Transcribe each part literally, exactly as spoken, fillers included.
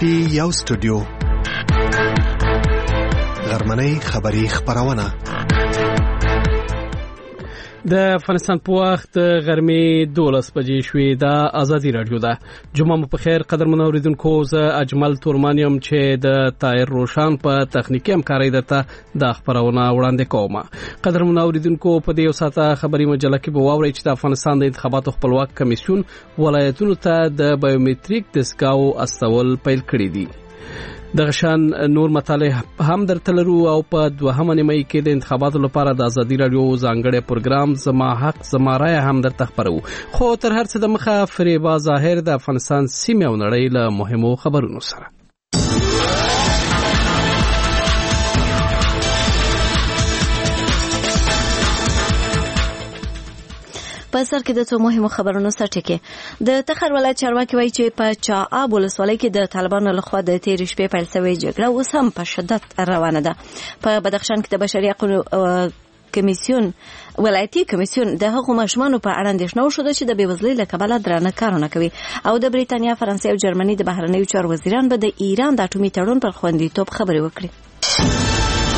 کې یو سټوډیو غرمنۍ خبری خبرونه د افغانستان په وخت غرمې دولس بجې شوې. د ازادي رادیو ده. جمعه مو په خیر قدرمن اوریدونکو. زه اجمل تورمانیم چې د طاهر روشان په تخنیکی همکارۍ درته د خبرونه وړاندې کوم. قدرمن اوریدونکو په دې ساعته خبري مجله کې به واورئ چې د افغانستان د انتخاباتو خپلواک کمیسیون ولایتونو ته د بایومټریک دستګاو استول پیل کړی دي. د غشان نور مطالعه هم درته لرو او په دوهمه نیمه کې د انتخاباتو لپاره د ازادي رادیو ځانګړی پروګرام زما حق زما رایه هم درته خبرو. خو تر هر څه د مخه فریبا ظاهر د افغانستان سیمه او نړۍ له مهمو خبرونو سره. په سر کې د څو مهمو خبرونو سرټکی. د تخار ولایت چارواکي وایي چې په چااب ولسوالۍ کې د طالبانو لخوا د تیرې شپې پیل شوې جګړه اوس هم په شدت روانه ده. په بدخشان کې د بشري حقوقو کمیسیون ولایتي کمیسیون د هغو ماشومانو په اړه اندېښنه وښوده چې د بېوزلۍ له کبله درانه کارونه کوي او د بریتانیا، فرانسې او جرمني د بهرنیو چارو وزیران به د ایران د اټومي تړون پر خوندیتوب خبرې وکړي.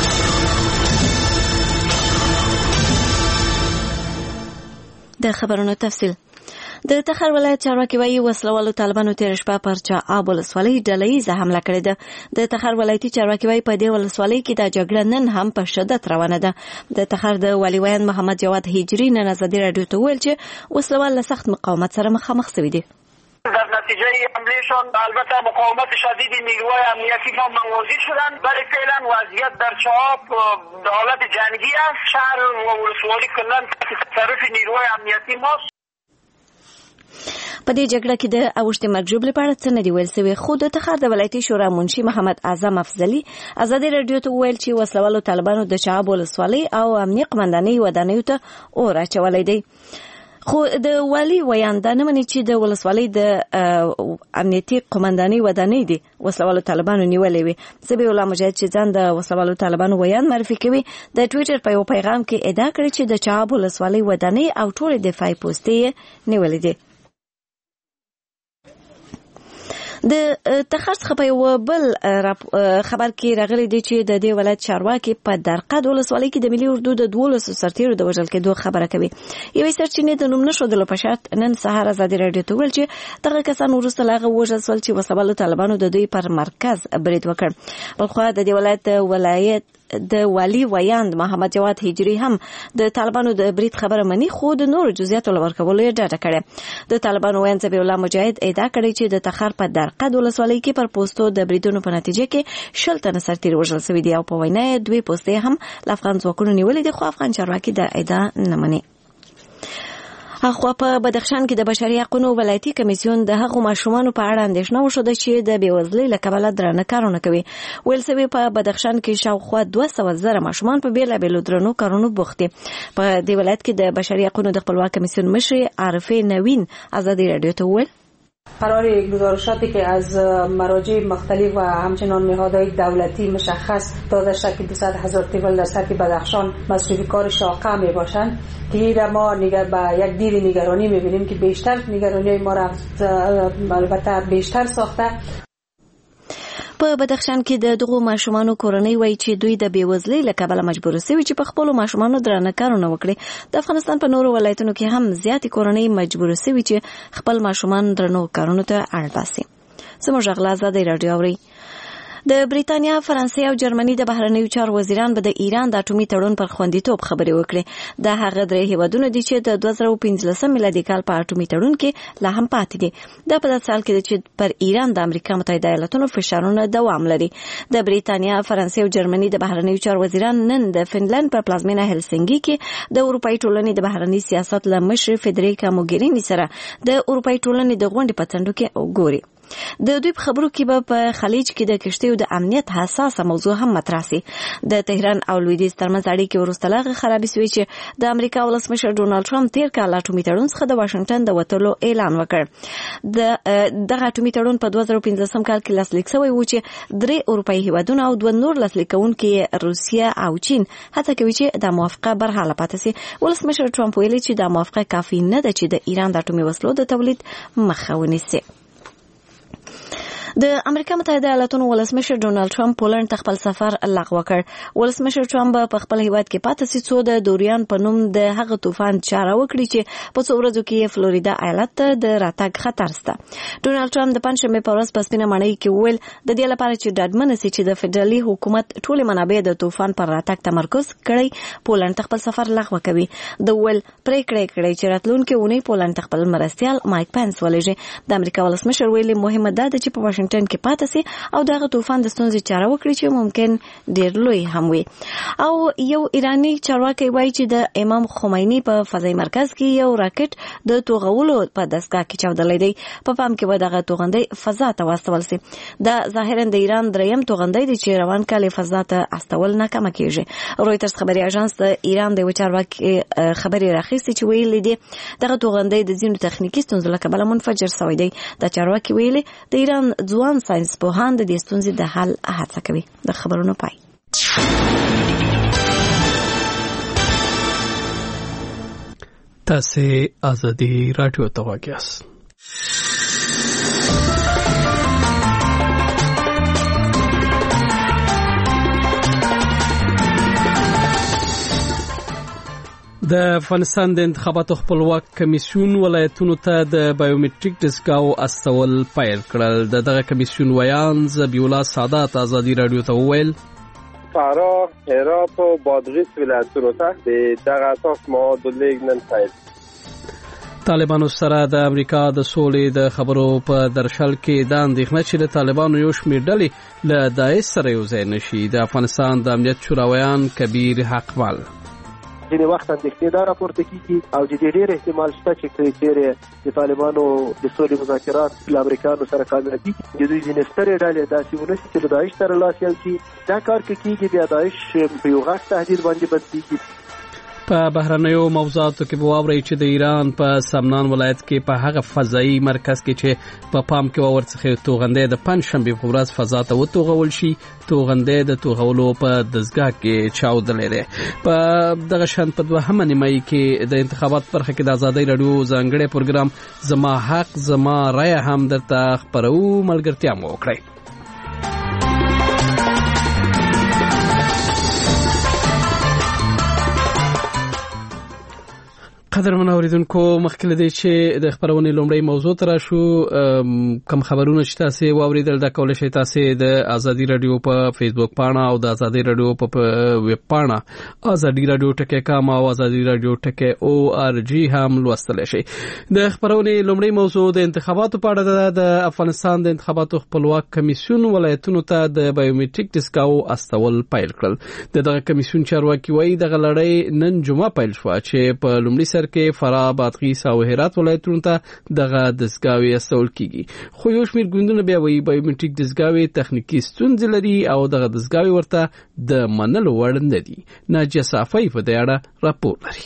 د خبرونو تفصیل. د تخار ولایت چارواکي وایي وسلوالو طالبانو تیر شپه پر چااب ولسوالۍ ډله ییزه حمله کړې ده. د تخار ولایتي چارواکي وایي په دې ولسوالۍ کې د جګړه نن هم په شدت روانه ده. د تخار د والي ویان محمد جواد هجری نن ازادي رادیو ته ویل چې وسلوال له سخت مقاومت سره مخامخ شوي دي. در نتیجه حملهشان البته مقاومت شدید نیروهای امنیتی ما موازی شدند، ولی فعلا وضعیت در چااب در حالت جنگی است. شهر و ولسوالی کلا تحت تصرف نیروهای امنیتی ماست. په دې جګړه کې د اوښتې مرګ ژوبلې په اړه څه نه دي ویل سوي، خو د تخار د ولایتي شورا منشي محمد اعظم افضلي ازادي رادیو ته ویل چې وسلوالو طالبانو د چااب ولسوالۍ او امنیه قمندانۍ ودانیو ته اور اچولی دی. خو د والی ویان دا نه مني چې د ولسوالۍ د امنیتي قمندانۍ ودانۍ دي وسلوالو طالبانو نیولې وي. زبیح الله مجاهد چې ځان د وسلوالو طالبانو ویان معرفي کوي د ټویټر په یو پیغام کې ادعا کړې چې د چااب ولسوالۍ ودانۍ او ټولې دفاعي پوستې نیولې دي. د تخار څخه په یو بل خبر کې راغلی دی چې د دې ولایت چارواکي په درقد ولسوالۍ کې د ملي اردو د دولسو سرتیرو د وژل کېدو خبره کوي. یوې سرچینې د نوم نښودلو په شرط نن سهار ازادي رادیو ته ویل چې دغه کسان وروسته له هغه وژل شول چې وسلوالو طالبانو د دوی پر مرکز برید وکړ. بلخوا د دې ولایت ولایت د والی ویاند محمد جواد هجری هم د طالبانو د برید خبره مني، خو د نورو جزئیاتو لورکولو یې ډاډه کړې. د طالبانو ویاند زبیح الله مجاهد ادعا کړې چې د تخار په درقد ولسوالۍ کې پر پوستو د بریدونو په نتیجه کې شل تنه سرتیر وژل شوي دي او په وینا یې دوی پوستې هم له افغان ځواکونو نیولې دي، خو افغان چارواکي د ادعا نه مني. اخوا په بدخشان کې د بشري حقوقو ولایتي کمیسیون د هغو ماشومانو په اړه اندېښنه وښوده چې د بېوزلۍ له کبله درانه کارونه کوي. ویل سوي په بدخشان کې شاوخوا دوه سوه زره ماشومان په بېلابېلو درنو کارونو بوخت دي. په دې ولایت کې د بشري حقوقو د خپلواک کمیسیون مشر عارفه نوین ازادي رادیو ته وویل قرار گزارشاتی که از مراجع مختلف و همچنان نهادهای دولتی مشخص داده شد که دویست هزار طفل در سطح بدخشان مصروف کار شاقه می باشند که این را ما نگر به یک دیر نگرانی می بینیم که بیشتر نگرانی ما را البته بیشتر ساخته. په بدخشان کې د دغو ماشومانو کورنۍ وایي چې دوی د بېوزلۍ له کبله مجبور شوي چې په خپلو ماشومانو درانه کارونه وکړي. د افغانستان په نورو ولایتونو کې هم زیاتې کورنۍ مجبور شوي چې خپل ماشومان درنو کارونو ته اړ باسي. زموږ غلا ازادي رادیو اوري. د بریتانیا، فرانسې او جرمني د بهرنیو چارو وزیران به د ایران د اټومي تړون پر خوندیتوب خبرې وکړي. دا هغه درې هیوادونه دي چې د دوه زره پنځلسم میلادي کال په اټومي تړون کې لا هم پاتې دي. دا په داسې حال کې ده چې پر ایران د امریکا متحده ایالاتونو فشارونه دوام لري. د بریتانیا، فرانسې او جرمني د بهرنیو چارو وزیران نن د فنلند په پلازمینه هلسنګي کې د اروپایي ټولنې د بهرني سیاست له مشر فدریکا موګریني سره د اروپایي ټولنې د غونډې په څنډو کې وګوري. د دوی په خبرو کې به په خلیج کې د کشتیو د امنیت حساسه موضوع هم مطرح سي. د تهران او لویدیځ ترمنځ اړیکې وروسته له هغې خرابې سوې چې د امریکا ولسمشر ډونالډ ټرمپ تیر کال اټومي تړون څخه د واشنګټن د وتلو اعلان وکړ. د دغه اټومي تړون په دوه زره پنځلسم کال کې لاسلیک شوی و چې درې اروپایي هیوادونه او دوه نور لاسلیک کوونکي روسیه او چین هڅه کوي چې د موافقه برحاله پاتې سي. ولسمشر ټرمپ ویلي چې د موافقه کافي نه ده چې د ایران د اټومي وسلو د تولید مخه ونیسي. د امریکا متحده ایالاتونو ولسمشر ډونالد ټرمپ پولند ته خپل سفر لغوه کړ. ولسمشر ټرمپ په خپل هیواد کې پاتې سي څو د دوریان په نوم د هغه طوفان چاره وکړي چې په څو ورځو کې فلوریدا ایالت ته د راتګ خطر شته. ډونالد ټرمپ د پنځمې په ورځ په سپینه ماڼۍ کې وویل د دې لپاره چې ډاډمن شي چې د فدرالي حکومت ټولې منابع د طوفان پر راتګ تمرکز کړي، پولند ته خپل سفر لغوه کوي. د ویل پریکړه کړې چې راتلونکي اونۍ پولند ته خپل مرستیال مایک پنس ولېږي. د امریکا ولسمشر ویلي مهمه ده چې په واشنگټن کې پاتې سي او دغه طوفان د ستونزې چاره وکړي چې ممکن ډېر لوی هم وي. او یو ایرانی چارواکي وایي چې د امام خمیني په فضایي مرکز کې یو راکټ د توغولو په دستګاه کې چاودلې دی. په پام کې و دغه توغندۍ فضا ته واستول سي. دا ظاهرا د ایران دریم توغندۍ دی چې روان کال فضا ته استول ناکامه کیږي. رويټرز خبري اژانس د ایران د چارواکي خبري راخیستي چې ویلي دی دغه توغندۍ د ځینو تخنیکی ستونزو له کبله منفجر شوی دی. د چارواکي ویلي د ایران ځوان ساينس پوهان د دې ستونزې د حل هڅه کوي. د خبرونو پای. تاسو ازادي رادیو ته وګورئ. د افغانستان د انتخاباتو خپلواک کمیسیون ولایتونو ته د بایومټریک دستګاو استول پیل کړل. د دغه کمیسیون ویان ذبیح الله سادات ازادي رادیو ته وویل فراه، هرات او بادغیس ولایتونو ته د دغه اساس مواد لیږد نن پیل. طالبانو سره د امریکا د سولې د خبرو په درشل کې د اندېښنه چې د طالبانو یو شمېر ډلې له داعش سره یو ځای نشي. د افغانستان د امنیت شوراویان کبیر حقمل ځینې وخت اندېښنې دا راپورته کېږي او د دې ډېر احتمال شته چې چېرې د طالبانو د سولې مذاکرات له امریکایانو سره کامیابي د دوی ځینې سترې ډلې داسې ونه شي چې له داعش سره لاس یو کړي. دا کار که کېږي بیا داعش په یو غټ تهدید باندې بدلېږي. په بهرنیو موضوعاتو کې به واورئ چې د ایران په سمنان ولایت کې په هغه فضایي مرکز کې چې په پام کې ورڅخه توغندې د پنځشنبه په ورځ فضا ته وتوغول شي توغندې د توغولو په دستګاه کې چاودلې ده. په دغه شان په دوهمه نیمایي کې د انتخابات برخه کې د ازادي رادیو ځانګړي پروګرام زما حق زما رای هم درته خبرو ملګرتیا مو وکړي. قدرمن اوریدونکو مخکې لدی چې د خبرونې لومړی موضوع تر شو کوم خبرونه چې تاسو واوریدل دا کول شي تاسو د ازادي رادیو په فیسبوک پاڼه او د ازادي رادیو په ویب پاڼه ازادي رادیو ټکی کام او ازادي رادیو ټکی او ار جی هم لوستل شي. د خبرونې لومړی موضوع د انتخاباتو په اړه د افغانستان د انتخاباتو خپلواک کمیسیون ولایتونو ته د بایومټریک دستګاو استول پیل کړل. دغه کمیسیون چارواکي وایي د غلړۍ نن جمعه پیل شو چې په لومړي سر کې فراه، بادغیس او هرات ولایتونو ته دغه دستګاوي استول کیږي. خو یو شمېر ګوندونه بیا وایي بایومټریک دستګاوي تخنیکی ستونزې لري او دغه دستګاوي ورته د منلو وړ نه دي. ناجیه صافی په دې اړه راپور لري.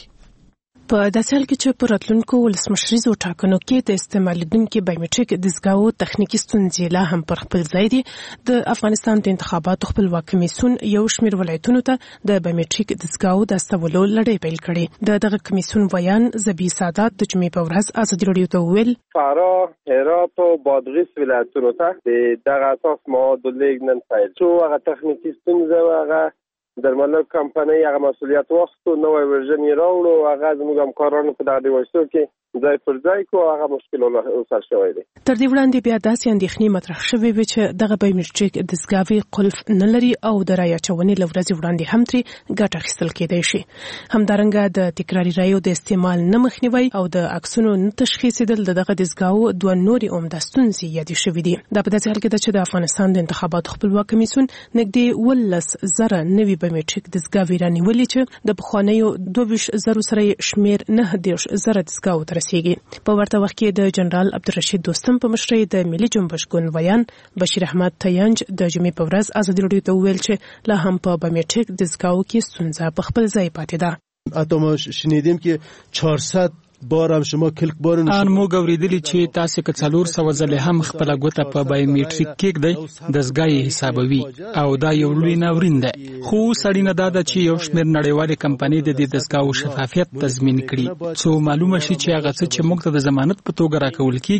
په داسې حال کې چې په راتلونکو ولسمشریزو ټاکنو کې د استعمالیدونکو بایومټریک دستګاو تخنیکی ستونزې لا هم پر خپل ځای دي. د افغانستان د انتخاباتو خپلواک کمیسیون یو شمېر ولایتونو ته د بایومټریک دستګاو د استولو لړۍ پیل کړې. د دغه کمیسیون ویان ذبیح سادات د جمعې په ورځ ازادي رادیو ته وویل فراه، هرات او بادغیس ولایتونو ته د دغه اساس مواد لیږد نن پیل شو. هغه تخنیکی ستونزې هغه درملو کمپنۍ هغه مسؤلیت واخیستو، نوی ورژن یې راوړو، هغه زموږ همکارانو په دغه ډیوایسو کې ځای پر ځای کو، هغه مشکل اوسر شوی دی. تر دې وړاندې بیا داسې اندېښنې مطرح شوې وې چې دغه بایومټریک دستګاوي قلف نه لري او د رایې اچونې له ورځې وړاندې هم ترې ګټه اخیستل کېدای شي. همدارنګه د تکراري رایو د استعمال نه مخنیوی او د عکسونو نه تشخیصېدل د دغه دستګاو دوه نورې عمده ستونزې یادې شوې دي. دا په داسې حال کې ده چې د افغانستان د انتخاباتو خپلواک کمیسیون نږدې ولس زره نوي بایومټریک دستګاوي رانیولې چې د پخوانیو دوه ویشت زرو سره شمېر نه دېرش زره دستګاو ته رسیږي. په ورته وخت کې د جنرال عبدالرشید دوستم په مشرۍ د ملي جنبش ګوند ویان بشیر احمد تیانج د جمعې په ورځ ازادي رادیو ته وویل چې لا هم په بایومټریک دستګاو کې ستونزه په خپل ځای پاتې ده. حتی ما شنیدیم که چهارصد بار هم شما کلک بار نشید. ان موږ اوریدلی چې تاسو که څلور سوه ځله هم خپل ګوته په بایومټریک کېږدئ دستګاه حسابوي او دا یو لوی ناورین ده. خو سړی نه دا ده چې یو شمېر نړیوالې کمپنۍ د دې دستګاو شفافیت تضمین کړي څو معلومه شي چې هغه څه چې موږ ته د ضمانت په توګه راکول کېږي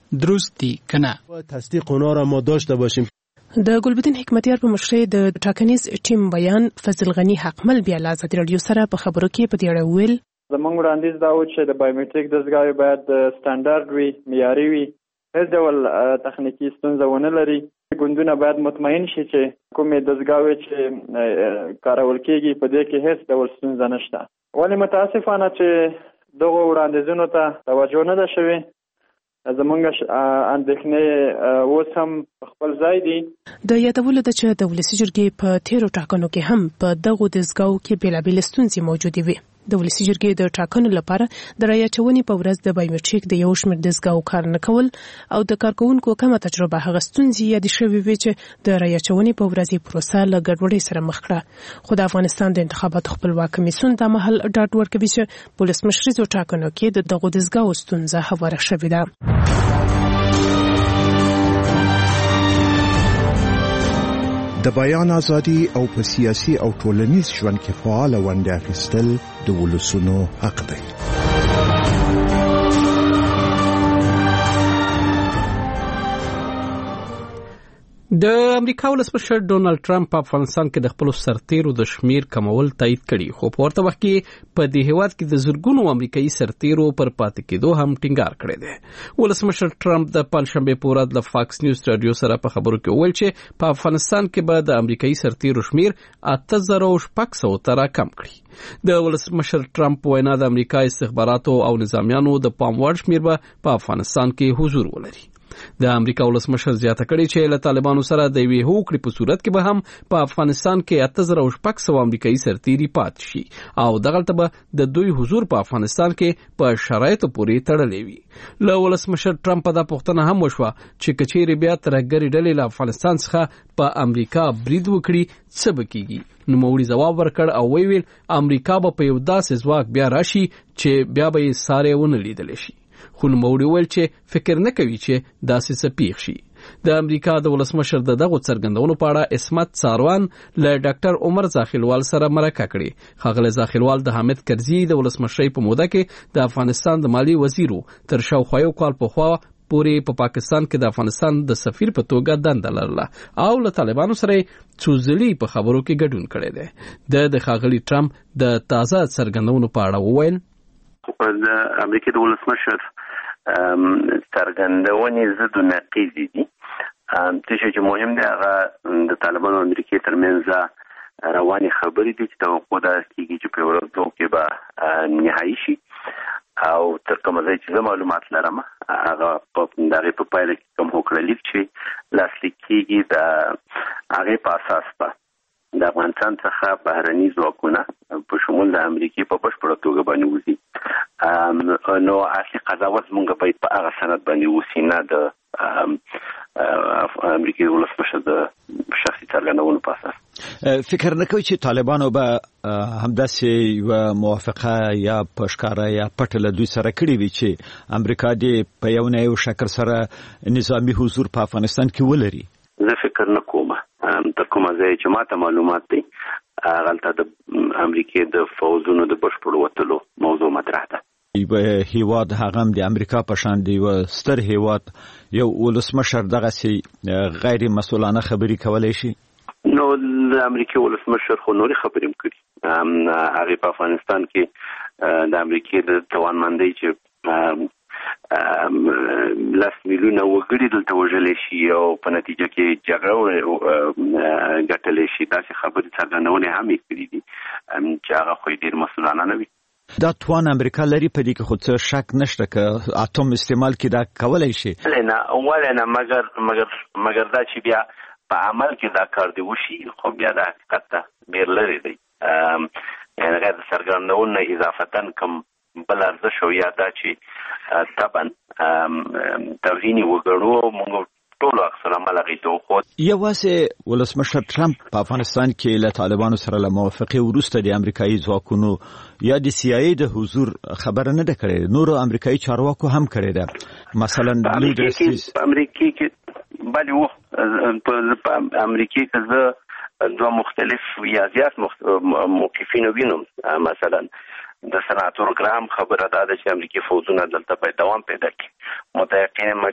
درست دي کنه. تصدیق اونا را ما داشته باشیم. د ګلبدین حکمتیار په مشرۍ د ټاکنیز ټیم بیان فضل غنی حقمل بیا له ازادي رادیو سره په خبرو کې په دې اړه ویل زموږ وړاندیز دا و چې د بایومټریک دستګاوې باید سټانډارډ وي، معیاري وي، هیڅ ډول تخنیکي ستونزه ونه لري. ګوندونه باید مطمئن شي چې کومې دستګاوې چې کارول کېږي په دې کې هیڅ ډول ستونزه نشته. ولې متاسفانه چې دغه وړاندیزونو ته توجه نه ده شوې. زمونږ اندېښنې اوس هم خپل ځای دي. د یادولو ده چې د ولسي جرګې په تیرو ټاکنو کې هم په دغو دستګاوو کې بېلابېلې ستونزې موجودې وي. د ولسي جرګې د ټاکنو لپاره د رایې اچونې په ورځ د بایومټریک د یو شمېر دستګاوو کار نه کول او د کارکوونکو کمه تجربه هغه ستونزې یادې شوې وې چې د رایې اچونې په ورځ پروسه له ګډوډۍ سره مخ کړه. خو د افغانستان د انتخاباتو خپلواک کمیسیون دا مهال ډاډ ورکوي چې په ولسمشریزو ټاکنو کې د دغو دستګاوو ستونزه هواره شوې ده. د بیان ازادي او په سیاسي او ټولنیز ژوند کې فعال ونډه اخیستل د ولسونو حق دی. د امریکا ولسمشر ډونالد ټرمپ په افغانستان کې د خپل سرتیرو د شمیر کمول تایید کړي، خو په ورته وخت کې په دې هیواد کې د زرګونو امریکایي سرتیرو پر پاتې کېدو هم ټینګار کړی دی. ولسمشر ټرمپ د پنځشنبه په ورځ له فاکس نیوز رادیو سره په خبرو کې وویل چې په افغانستان کې به د امریکایي سرتیرو شمیر اته زره شپږ سوه ته راکم کړي. د ولسمشر ټرمپ وینا د امریکا استخباراتو او نظامیانو د پام وړ شمیر به په افغانستان کې حضور ولري. د امریکا ولسمشر زیاته کړي چې له طالبانو سره د یوې هوکړې په صورت کې به هم په افغانستان کې اته زره شپږ سوه امریکایي سرتیري پاتې شي او دغلته به د دوی حضور په افغانستان کې په شرایطو پورې تړلی وي. له ولسمشر ټرمپ دا پوښتنه هم وشوه چې که چیرې بیا ترهګرې ډلې له افغانستان څخه په امریکا برید وکړي څه به کېږي. نوموړي ځواب ورکړ او ویل امریکا به په یو داسې ځواک بیا راشي چې بیا به یې ساری ونه لیدلی شي. خو نوموړي ویل چې فکر نه کوي چې داسې څه پیښ شي. د امریکا د ولسمشر د دغو څرګندونو په اړه عصمت څاروان له ډاکټر عمر زاخیلوال سره مرکه کړې. ښاغلی زاخیلوال د حامد کرزي د ولسمشرۍ په موده کې د افغانستان د مالي وزیر تر شاوخوا یو کال پخوا پورې په پاکستان کې د افغانستان د سفیر په توګه دنده لرله او له طالبانو سره څو ځلې په خبرو کې ګډون کړی دی. د ښاغلي ټرمپ د تازه څرګندونو په اړه وویل د امریکا د ولسمشر څرګندونې ضد و نقیض دي. څه چې مهم دی هغه د طالبانو او امریکا ترمنځ روانې خبرې دي چې توقع ده کېږي چې په ورځو کې به نهایي شي او تر کومه ځای چې زه معلومات لرم هغه په دغې په پایله کې کوم هوکړلیک چې لاسلیک کېږي د هغې په اساس به د افغانستان څخه بهرني ځواکونه په شمول د امریکې په بشپړه توګه باندې وځي. نو اصلي قضاوت مونږ باید په هغه سند باندې وسي، نه د امریکې ولسمشر د شخصي څرګندونو په اساس. فکر نه کوي چې طالبانو به همداسې یوه موافقه یا په ښکاره یا پټه له دوی سره کړې وي چې امریکا دې په یو نه یو شکل سره نظامي حضور په افغانستان کې ولري؟ زه فکر نه کوم. تر کومه ځای چې ماته معلومات دي هغلته د امریکې د فوزونو د بشپړ وتلو موضوع مطرح ده. یو هیواد هغه هم د امریکا په شان دی یو ستر هیواد یو ولسمشر دغسې غیر مسؤلانه خبرې کولی شي؟ نو د امریکې ولسمشر خو نورې خبرې هم کړي. هغې په افغانستان کې د امریکې د توانمندۍ چې لاس میلیونه وګړي دلته وژلی شي او په نتیجه کې جګړه ګټلی شي، داسې خبرې څرګندونې هم یې کړي دي چې هغه خو یې ډېر مسؤلانه نه وي. دا توان امریکا لري، په دې کې خو څه شک نشته که اتوم استعمال کې دا کولی شي؟ نه ولې نه، مګر مګر مګر دا چې بیا په عمل کې دا کار دی وشي خو بیا د حقیقت ته ډېر لرې دی. یعنې غیر د څرګندونو نه اضافتن کوم بل ارزش او یا دا چې طبعا توهین وګړو موږ ټول اکثر عمل غیته خو یوازې ولسمشر ټرمپ په افغانستان کې له طالبانو سره له موافقې وروسته د امریکایي ځواکونو یا د سی آی ای د حضور خبره نه ده کړې، نورو امریکایي چارواکو هم کړې ده. مثلا په امریکا کې بلې و په امریکا کې زه دوه مختلف یا زیات موقفین وینم. مثلا د سناتور ګرام خبره ده چې امریکایي فوجونه دلته په دوام پیدا کړي. متيقن م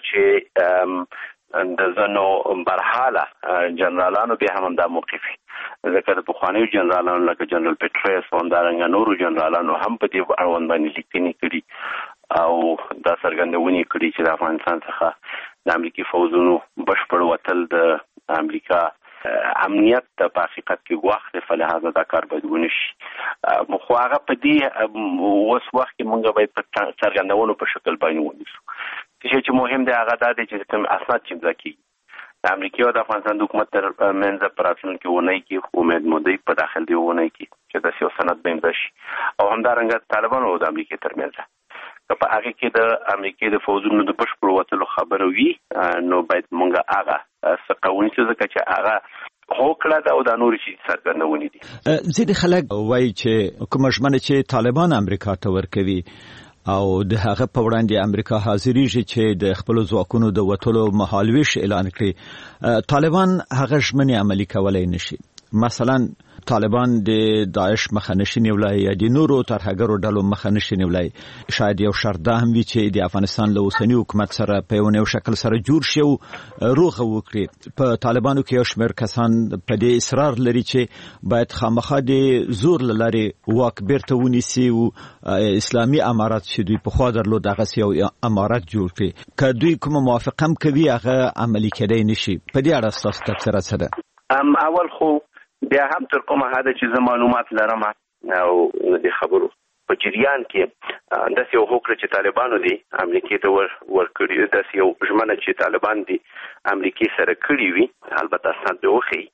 چې د زنو برحاله جنرالانو به هم دا موقف ذکر په خوانیو جنرالانو لکه جنرال پټریس او دارنګ نورو جنرالانو هم په دې اړوند باندې لیکنې کړي او دا څرګندونې کړي چې د افغانستان څخه د امریکایي فوجونو بشپړ وتل د امریکا امنیت په حقیقت کې وخت په لحاظ دا کار باید ونشي. مخ هغه په دې اوس وخت کې موږ باید په څرګندونو په شکل باندې ونیسو. چې مهم دی هغه دا دی چې کوم اسناد چې ځکه د امریکا او د افغانستان د حکومت تر منځ پراتلون کې ونی کې امید مودي په داخل دی ونی کې چې د سیاست سند بیم شي او همدارنګه طالبان او د امریکا تر منځ په هغه کې د امریکا د فوجونو د بشپړ وتلو خبره وي نو باید مونږه هغه څه قوانین چې ځکه هغه هوکړه دا او د نور شي څرګندونې دي. زیات خلک وایي چې کوم ژمنه چې طالبان امریکا ته ورکوي او د هغه په وړاندې امریکا حاضرېږي چې د خپل ځواکونو د وټولو مهالويش اعلان کړي، طالبان هغه ژمنې عملي کولای نشي. مثلا طالبان د داعش مخه نشي نیولای یا د نورو ترهګرو ډلو مخه نشي نیولای. شاید یو شرط ده هم وي چې د افغانستان له اوسنی حکومت سره په یو نوو شکل سره جوړ شي او روغه وکړي. په طالبانو کې یو شمېر کسان په دې اصرار لري چې باید خامخا د زور له لارې واک بیرته ونیسي او اسلامي امارات چې دوی په خوا درلود هغه یو امارات جوړ کړي. که دوی کوم موافقه هم کوي هغه عملي کېدای نشي. په دې اړه ستاسو تبصره څه ده؟ ام اول خو بیا هم تر کومه حد چې زه معلومات لرم او د خبرو په جریان کې د یو هوکړه چې طالبانو دي امریکای ته ور ورکړي د یو ژمنه چې طالبان دي امریکای سره کړی وي، البته اسناد به وخی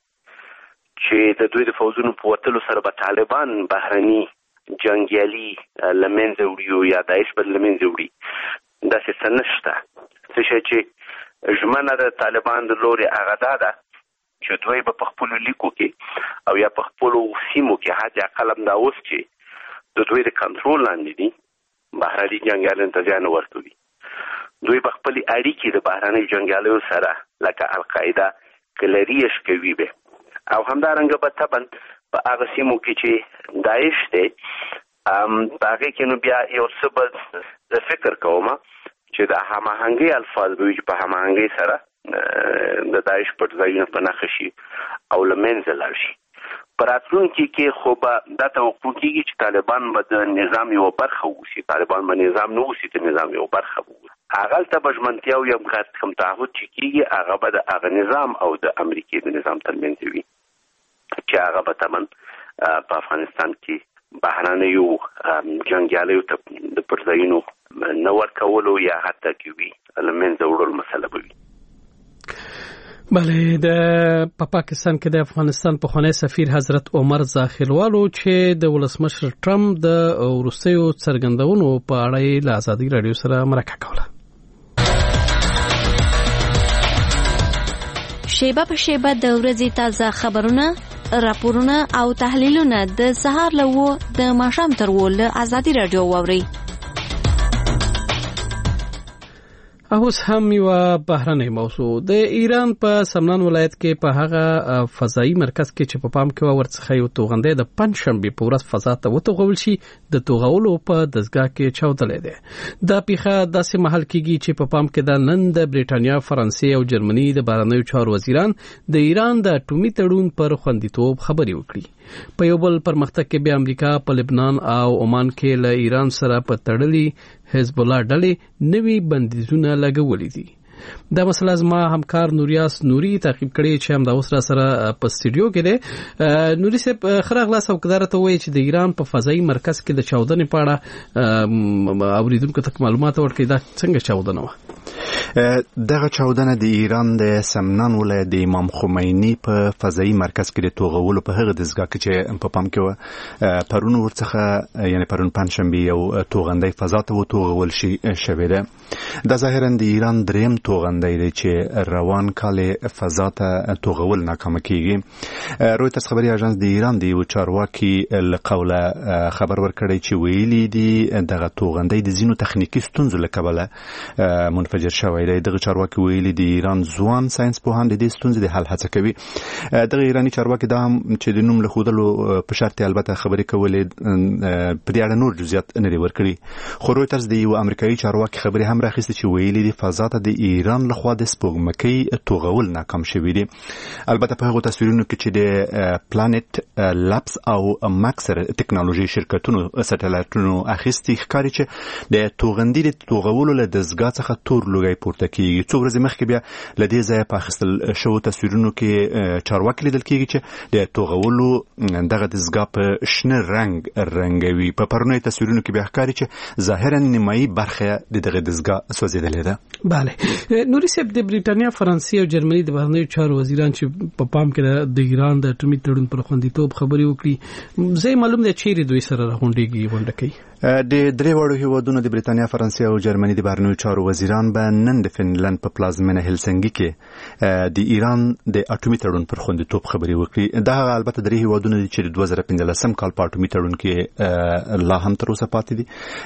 چې د دوی د فوجونو په وتلو سره به طالبان بهرني جنگیالي لمنځه وړي یا داعش بل لمنځه وړي. دا څه نشته. څه چې ژمنه د طالبان د لوري هغه ده چې دوی به په خپل لیکو کې او یا په خپل سیمو کې حاجه قلم دا اوس چې د دوی د کنټرول لاندې دي بهرني جنگیالو ته ځان ورکوي. دوی په خپل اړیکې د بهرني جنگیالو سره لکه القاعده کلریش کوي به او همدارنګه به تبن په هغه سیمو کې چې داعش دی ام هغه کې نو بیا یو څه د فکر کوم چې د هماهنګي الفاظ به په هماهنګي سره د داعش پر ځایونه پناه شي او لمنځه لاړ شي. پراتلونکي کې خو به دا توقع کېږي چې طالبان به د نظام یو برخه ووسي. طالبان به نظام نه ووسي، د نظام یو برخه ووسي. هغه ته به ژمنتیا او یو کوم تعهد چې کېږي هغه به د هغه نظام او د امریکای د نظام ترمنځ وي چې هغه به تمن په افغانستان کې بهرنیو جنګیالیو ته د پر ځایونو نه ورکولو یا حتی کې وي لمنځه وړل مسله به وي. بله، د په پاکستان کې د افغانستان پخوانی سفیر حضرت عمر زاخیلوالو چې د ولسمشر ټرمپ د وروستیو څرګندونو په اړه له ازادي رادیو سره مرکه کوله. شیبه په شیبه د ورځې تازه خبرونه، راپورونه او تحلیلونه د سهار له و د ماښام تر و له ازادي رادیو واورئ. اوس هم یو بهرنۍ موضوع د ایران په سمنان ولایت کې په هغه فضایی مرکز کې چې په پام کې ورڅخه یو توغندې د پنځشنبه په ورځ فضا ته وتوغول شي د توغولو په دزګاه کې چاودلې ده. دا پیخه داسې محل کېږي چې په پام کې د نن د بریټانیا، فرانسې او جرمني د بهرنیو چارو وزیران د ایران د اټومي تړون پر خوندیتوب خبرې وکړي. په یو بل پرمختګ کې به امریکا په لبنان او عمان کې له ایران سره په تړلي حزب الله ډلې نوي بندیزونه لګولې دي. دا مسله زما همکار نوریاس نوري تعقیب کړي چې هم دا اوس را سره په سټوډیو کې دی. نوري صاحب خراغ لاس او کدارته وایي چې د ایران په فضایی مرکز کې د چاودنې په اړه اوریدونکو ته معلومات ورکړي. دا څنګه چاودنه وه؟ دغه چاودنه د ایران د سمنان ولایت د امام خمینی په فضایی مرکز کې د توغولو په هغه دزګاه کې چې په پام کې و پرون ورڅخه یعنی پرون پنځشنبه یو توغندې فضا ته وتوغول شي شوې ده. دا ظاهرا د ایران دریم توغندې دی چې روان کال فضا ته توغول ناکام کیږي. رویترز خبري اژانس د ایران د یو چارواکي له قوله خبر ورکړی چې ویلي دي دغه توغندې د زینو تخنیکی ستونزو له کبله منفجر شوی شوی دی. دغه چارواکي ویلي د ایران ځوان ساينس پوهان د دې ستونزې د حل هڅه کوي. دغه ایراني چارواکي دا هم چې د نوم له خودلو په شرط البته خبرې کولې په دې اړه نور جزئیات نه لري ورکړي. خو رويټرز د یو امریکایي چارواکي خبرې هم راخیسته چې ویلي دی فضا ته د ایران لخوا د سپوږمکۍ توغول ناکام شوی دی. البته په هغه تصویرونو کې چې د پلانټ لابس او ماکسر ټیکنالوژي شرکتونو سټلایټونو اخیستي ښکاري چې د توغندي د توغولو له دزګا څخه تور لوګي پورته کیږي. څو ورځې مخکې بیا ل دې ځای په اخیستل شو تصویرونو کې چارواکي لیدل کیږي چې د توغولو دغه دزګا په شنه رنگ رنګوي. په پرونی تصویرونو کې بیا ښکاري چې ظاهرا نیمایي برخه د دغه دزګا سوځیدلې ده. bale نوري سپ د بریټانیا فرانسې او جرمني د بهرنیو چارو وزیران چې په پام کې د ایران د اټومي تړون پر خوندیتوب خبرې وکړي. زه معلوم دی چې دوی سره راغونډيږي غونډه کوي. د درې وړو هیوادونو د بریټانیا فرانسې او جرمني د بهرنیو چارو وزیران به نن د فنلند په پلازمینه هلسنګي کې د ایران د اټومي تړون پر خوندیتوب خبرې وکړي. دا البته درې هیوادونو دي چې د دوه زره پنځلسم کال په اټومي تړون کې لا هم تر اوسه پاتې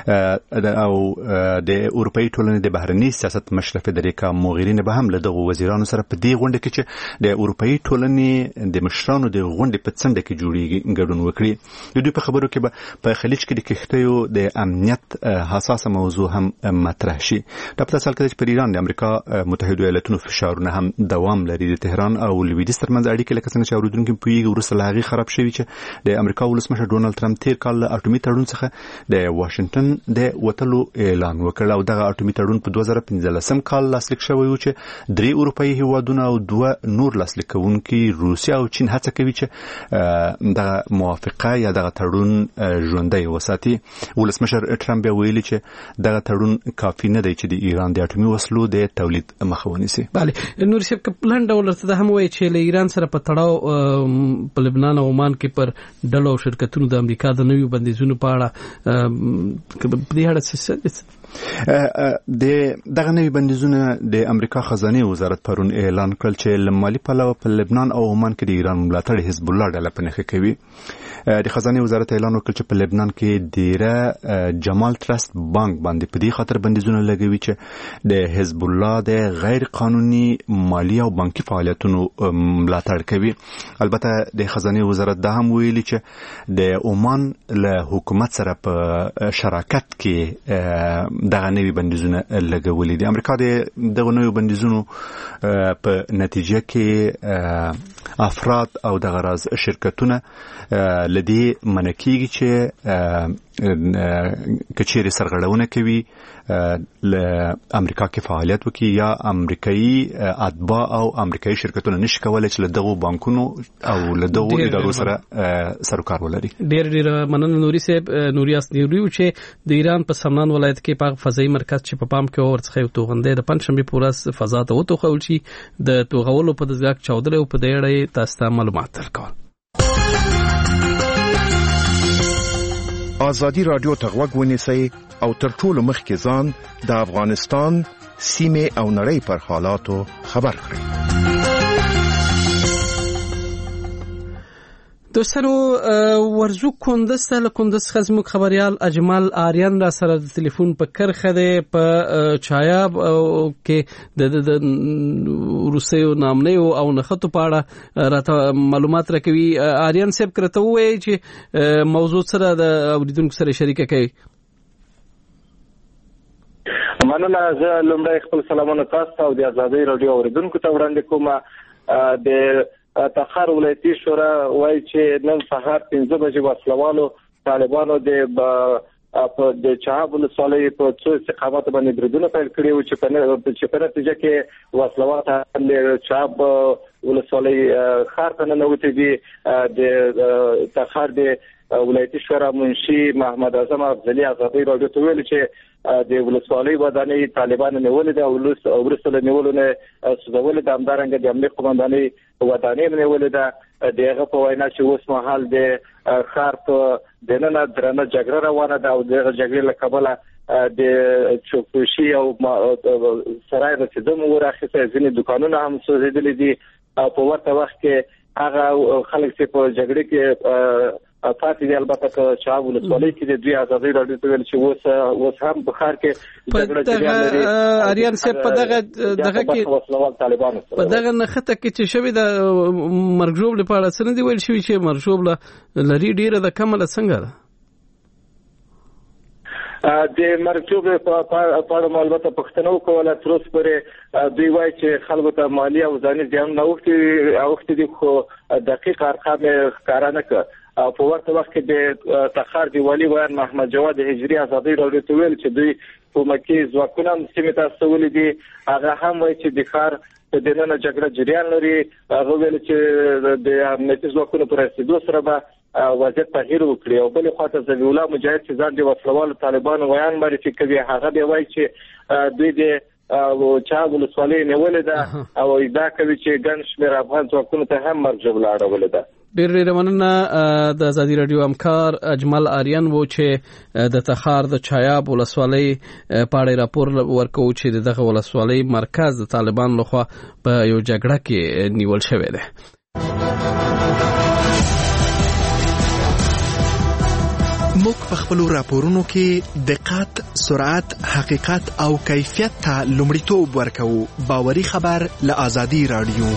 دي او د اروپאי ټولنې د بهرنی سیاست مشرف فدریکا موغرینی به هم له دغه وزیرانو سره په دې غونډه کې چې د اروپאי ټولنې د مشرانو د غونډې په څنډه کې جوړیږي ګډون وکړي. د دوی په خبرو کې به په خلیج کې د کښتیو د امنیت حساسه موضوع هم مطرح شي. دا په تاسو کې چې ایران د امریکا متحده ایالاتونو فشارونه هم دوام لري. د تهران او لویدیځ ترمنځ اړیکې لکه څنګه چې اوریدونکو په یوه ورسره لاغي خراب شوی چې د امریکا ولسمشر ډونالد ترامپ تیر کال اټومي تړون څخه د واشنگټن د وټلو اعلان وکړ او دغه اټومي تړون په دوه زره پنځلسم کال لاسلیک شوی و چې درې اروپאי هیوادونه او دوه نور لاسلیک کوونکي روسیا او چین هڅه کوي چې د موافقه یا د تړون ژوندۍ وساتي. ولسمشر ټرمپ ویلي چې دغه تړون کافي نه دی چې د ایران د اټومي وسلو د تولید مخه ونیسي. bale نور شپ کپلان ډول ته هم وایي چې له ایران سره په تړاو په لبنان او عمان کې پر ډلو شرکتونو د امریکا د نویو بندیزونو په اړه په دې اړه څه د دغه نوی بندیزونه د امریکا خزانه وزارت پرون اعلان کړل چې لمالي پلوه په لبنان او عمان کې د ایران ملاتړ حزب الله ډله په نخښه کوي. د خزانه وزارت اعلان وکړ چې په لبنان کې ډیره جمال ټرست بانک باندې په دې خاطر بندیزونه لګوي چې د حزب الله د غیر قانوني مالی او بانکي فعالیتونو ملاتړ کوي. البته د خزانه وزارت دا هم ویلي چې د عمان له حکومت سره په شراکت کې دغه نوی بندیزونه لګولې دي. امریکا د دغه نوی بندیزونو په نتیجه کې افراد او دغه راز شرکتونه لدی منکیږي چې کچېری سرغړونه کوي له امریکا کې فعالیت وکړي یا امریکایي اتباع او امریکایي شرکتونه نشي کولای چې له دغه بانکونو او له دغه ادارو سره سروکار ولري. ډېر ډېر مننه نوري صاحب. نوریاس نیوریو چې د ایران په سمنان ولایت کې په فضایي مرکز چې په پام کې ورڅخه یو توغندې د پنځشنبه پورس فضا ته وتوخول شي د توغولو په دزګ چودل او په دې اړه تاسو ته معلومات درکول. آزادی رادیو ته غوږ ونیسئ او تر ټولو مخکې ځان د افغانستان سیمې او نړۍ پر حالاتو خبر کړئ. دوستانو ورزو کندس له کندس خزمو خبريال اجمل آریان را سره د ټلیفون په کرخه ده په چایاب کې د روسیو نامنه او نخته پاړه راته معلومات راکوي. آریان صاحب کرته وایي چې موضوع سره د اوریدونکو سره شریکه کوي. مننه. زه لومړی خپل سلامونه تاسو او د آزادۍ رادیو اوریدونکو ته وړاندې کوم. د تخار ولایتي شورا وایي چې نن سهار پنځه بجې وسلوالو طالبانو د په د چاب ولسوالۍ په څو استقامت باندې بریدونه پیل کړي او چې په نتیجه کې وسلوات له چاب ولسوالۍ خار ته ننوتې دي. د تخار د ولایتي شورا منشي محمد اعظم افضلي آزادۍ رادیو ته ویل چې د ولسوالۍ ودانۍ طالبان نیولې ده او ورسره نیولونه سوزولې ده. همدارنګه د امنیت قومندانۍ ودانۍ نیولې ده. دغه په وینا چې اوس مهال د خار په دننه درنه جګړه روانه ده او دغه جګړې له کبله د چوپوشي او سرای رسیدم ورخصه ځینې دکانونه هم سوځېدلې دي. په ورته وخت کې هغه خلک چې په جګړه کې پاتې دی. البته که چاب ولسوالۍ کې د دوی ازادي راډیو ته ویل چې اوس اوس هم په ښار کې جګړه جریان لري. اریان صاحب په دغه دغه کې وسلوال طالبانو سره په دغه نخته کې چې شوی د مرګ لپاره څنګه دی ویل شوی چې مرګ لري ډیره د کمله څنګه ده د مرکوب په اړه البته پښتنو کوله تر اوسه پورې دوی وایي چې خلکو ته مالی او ځاني ځان نه وختي وختي دي خو دقیق ارقام ښکارا نه کړ. او په ورته وخت کې د تخار دی ولی وایي محمد جواد هجری ازادي راډیو ته ویل چې دوی حکومتي ځواکونه سیمه ته استولي دي. هغه هم وایي چې د ښار د دننه جګړه جریان لري. هغه ویل چې د امنیتي ځواکونو پر رسیدو سره به وضعیت تغییر وکړي. او بل خواته ذبیح الله مجاهد چې ځان د وسلوالو طالبانو ویان معرفي کوي هغه به وایي چې دوی د چا ولسوالۍ نیولې ده او ادعا کوي چې ګڼ شمېر افغان ځواکونو ته هم مرګ ژوبله اړولې ده. ډېر ډېر مننه. د ازادي راډیو همکار اجمل آریان وو چې د تخار د چایاب ولسوالۍ په اړه راپور ورکوي چې دغه ولسوالۍ مرکز د طالبان لخوا په یو جګړه کې نیول شوی دی. موږ په خپلو راپورونو کې دقت، سرعت، حقیقت او کیفیت ته لومړیتوب ورکوو. باوري خبر له ازادي راډیو.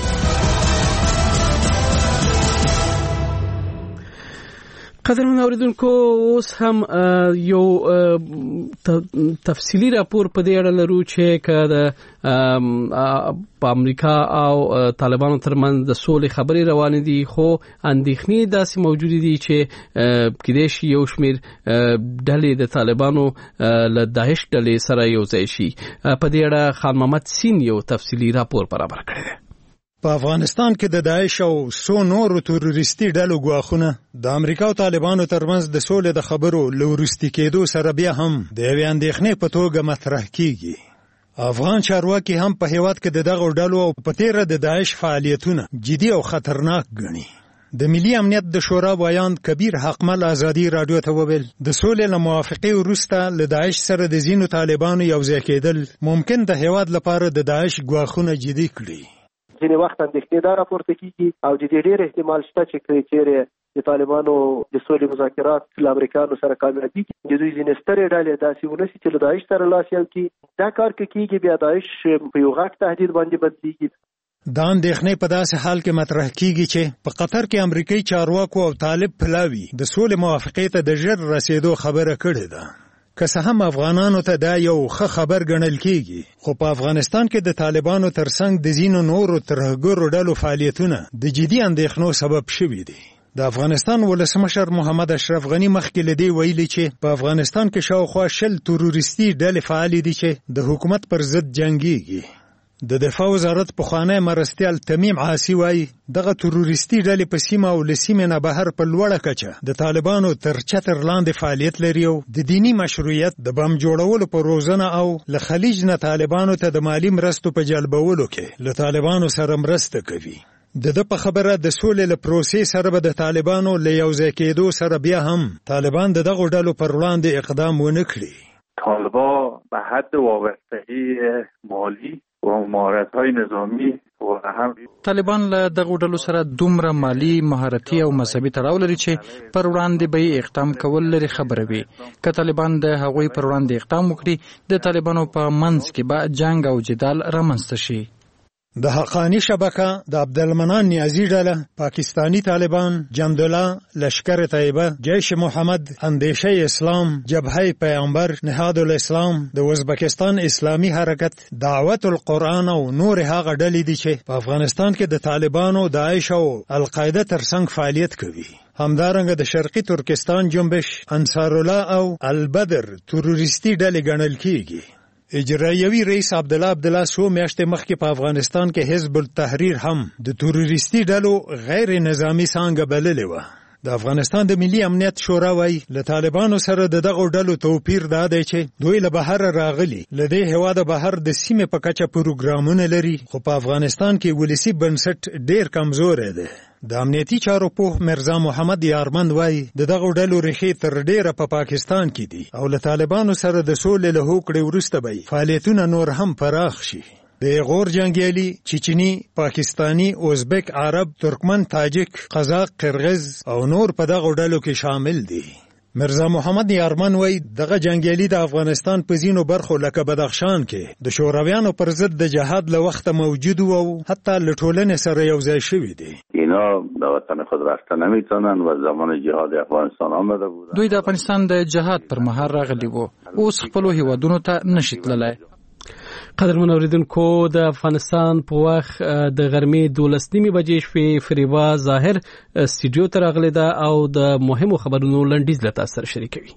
قدرمن اوریدونکو اوس هم یو تفصیلی راپور په دې اړه لرو چې که په امریکا او طالبانو ترمنځ د سولې خبرې روانې دي خو اندېښنې داسې موجودې دي چې کېدای شي یو شمېر ډلې د طالبانو له داعش ډلې سره یو ځای شي. په دې اړه خان محمد سین یو تفصیلی راپور برابر کړی دی. په افغانستان کې د داعش او سو نورو تروریستي ډلو ګواښونه د امریکا او طالبانو ترمنځ د سولې د خبرو له وروستي کېدو سره بیا هم د یوې اندېښنې په توګه مطرح کیږي. افغان چارواکي هم په هیواد کې د دغو ډلو او په تیره د داعش فعالیتونه جدي او خطرناک ګڼي. د ملي امنیت د شورا ویان کبیر حقمل ازادي راډیو ته وویل د سولې له موافقې وروسته له داعش سره د ځینو طالبانو یو ځای کېدل ممکن د هیواد لپاره د داعش ګواښونه جدي کړي. ځینې وخت اندېښنې دا راپورته کېږي او د دې ډېر احتمال شته چې چیرې د طالبانو د سولې مذاکرات له امریکایانو سره کامیابي کړي د دوی ځینې سترې ډلې داسې ونشي چې له داعش سره لاس یو کړي. دا کار که کېږي بیا داعش په یو غټ تهدید باندې بدلېږي. دا اندېښنې په داسې حال کې مطرح کېږي چې په قطر کې امریکایي چارواکو او طالب پلاوي د سولې موافقې ته د ژر رسېدو خبره کړې ده. که څه هم افغانانو ته دا یو ښه خبر ګڼل کېږي خو په افغانستان کې د طالبانو ترڅنګ د ځینو نورو ترهګرو ډلو فعالیتونه د جدي اندېښنو سبب شوي دي. د افغانستان ولسمشر محمد اشرف غنی مخکې له دې ویلي چې په افغانستان کې شاوخوا شل تروریستي ډلې فعالې دي چې د حکومت پر ضد جنګېږي. د دفاع وزارت پخوانی مرستیال تمیم عاصي وایي دغه تروریستي ډلې په سیمه او له سیمې نه بهر په لوړه کچه د طالبانو تر چتر لاندې فعالیت لري او د دینی مشروعیت د بم جوړولو په روزنه او له خلیج نه طالبانو ته د مالی مرستو په جلبولو کې له طالبانو سره مرسته کوي. د ده په خبره د سولې له پروسې سره به د طالبانو له یو ځای کېدو سره بیا هم طالبان د دغو ډلو پر وړاندې اقدام ونه کړي. طالبان به حد وابستگی مالی و مهارت‌های نظامی و هم طالبان له دغه ډلو سره دومره مالی مهارتي او مذهبي تړاو لري چې پر وړاندې به اقدام کول لري خبره وي. که طالبان د هغوی پر وړاندې اقدام وکړي د طالبانو په منځ کې به جنگ او جدال رامنځته شي. د حقانی شبکه د عبدالمنان نیازی ډله، پاکستانی طالبان، جمدالله، لشکر طیبه، جیش محمد، اندیشه اسلام، جبهه پیامبر، نهاد الاسلام، د ازبکستان اسلامی حرکت، دعوت القرآن او نور هغه ډلې دي چې په افغانستان کې د طالبانو، داعش او القاعده ترڅنګ فعالیت کوي. همدارنګه د شرقي ترکستان جنبش، انصار الله او البدر تروریستي ډلې ګڼل کیږي. اجرایوي رئیس عبدالله عبدالله سو میاشتې مخکې په افغانستان کې حزب التحریر هم د تروریستي ډلو غیر نظامی څانګه بللې وه. د افغانستان د ملي امنیت شورا وایي له طالبانو سره د دغو ډلو توپیر دا دی چې دوی له بهر راغلي، له دې هېواده بهر د سیمې په کچه پروګرامونه لري، خو په افغانستان کې ولسي بنسټ ډېر کمزوری دی. د امنیتي چارو پوه مرزا محمد یارمند وایي د دغو ډلو ریښې تر ډېره په پاکستان کې دي او له طالبانو سره د سولې له هوکړې وروسته به فعالیتونه نور هم پراخ شي. د غور جنگیالي، چچنی، پاکستانی، ازبک، عرب، ترکمن، تاجک، قزاق، قرغیز او نور په دغه ډلو کې شامل دي. مرزا محمد یارمن وای دغه جنگیالي د افغانستان په ځینو برخو لکه بدخشان کې د شورویانو پر ضد د جهاد له وخته موجود وو او حتی له ټولنې سره یو ځای شوي دي. اینا د وطن خود رفتن نمیتونن و زمان جهاد افغانستان آمده بودن. دوی د افغانستان د جهاد پر مهال راغلي وو، اوس خپل هیوادونو ته نشي تللی. قدرمن اوریدونکو، د افغانستان په وخت د غرمې دولس نیمې بجې شوې. فریبا ظاهر سټوډیو ته راغلې ده او د مهمو خبرونو لنډیز له تاسو سره شریکوي.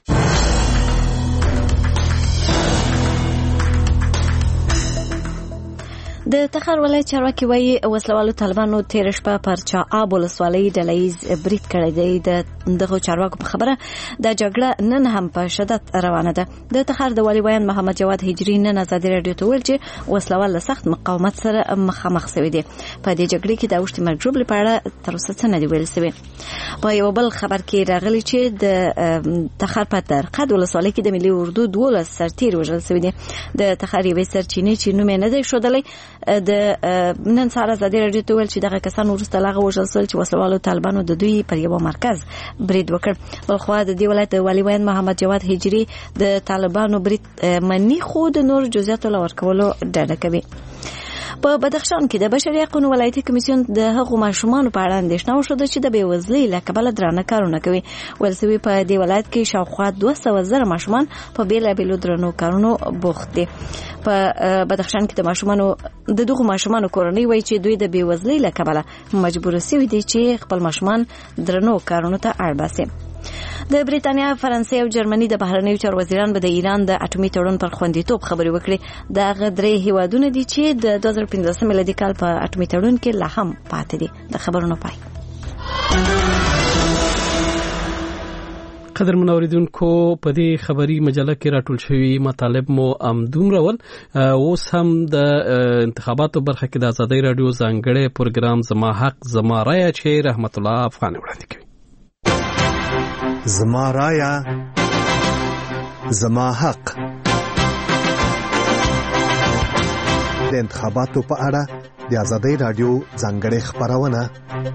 د تخار ولایت چارواکي وایي وسلوالو طالبانو تیر شپه پر چااب ولسوالۍ ډلهیز برید کړی دی. د دغه چارواکو په خبره د جګړه نن هم په شدت روانه ده. د تخار د والي ویان محمد جواد هجری نن ازادي رادیو ته ویل چې وسلوال له سخت مقاومت سره مخامخ شوی دی. په دې جګړې کې د اوښتي مرګ ژوبلې په اړه تر اوسه څه نه دی ویل شوی. په یو بل خبر کې راغلی چې د تخار په ترقد ولسوالۍ کې د ملي اردو دولس سرتیر وژل شوی دی. د تخار یوې سرچینې چې نوم یې نه دی ښودلی د نن سهار ازادي رادیو ته ویل چې دغه کسان وروسته لا وژل شول چې وسلوالو طالبانو د دوی پر یو مرکز برید وکړ. بلخوا د دې ولایت د والي ویان محمد جواد هجری د طالبانو برید منی خو د نور جزئیات له ورکولو ډډه کوي. په بدخشان کې د بشري حقوقو ولایتي کمیسیون د هغو ماشومانو په اړه اندېښنه وښوده چې د بېوزلۍ له کبله درانه کارونه کوي. ویل شوي په دې ولایت کې شاوخوا دوه سوه زره ماشومان په بېلابېلو درنو کارونو بوخت دي. په بدخشان کې د ماشومانو د دغو ماشومانو کورنۍ وایي چې دوی د بېوزلۍ له کبله مجبور شوي دي چې خپل ماشومان درنو کارونو ته اړ باسي. د بریتانیا، فرانسې او جرمني د بهرنیو چارو وزیران به د ایران د اټومي تړون پر خوندیتوب خبرې وکړي. دا غ درې هیوادونه دي چې د دوه زره پنځلسم میلادي کال په اټومي تړون کې لا هم پاتې دي. د خبرونو پای. قدر منوریدونکو، په دې خبري مجله کې راټول شوی مطالب مو امدوم راول. اوس هم د انتخاباتو برخه کې د ازادي رادیو ځانګړی پروګرام زما حق زما رایه چې رحمت الله افغان وړاندې کوي. زما رایه زما حق د انتخاباتو په اړه د ازادي رادیو ځانګړی خبرونه.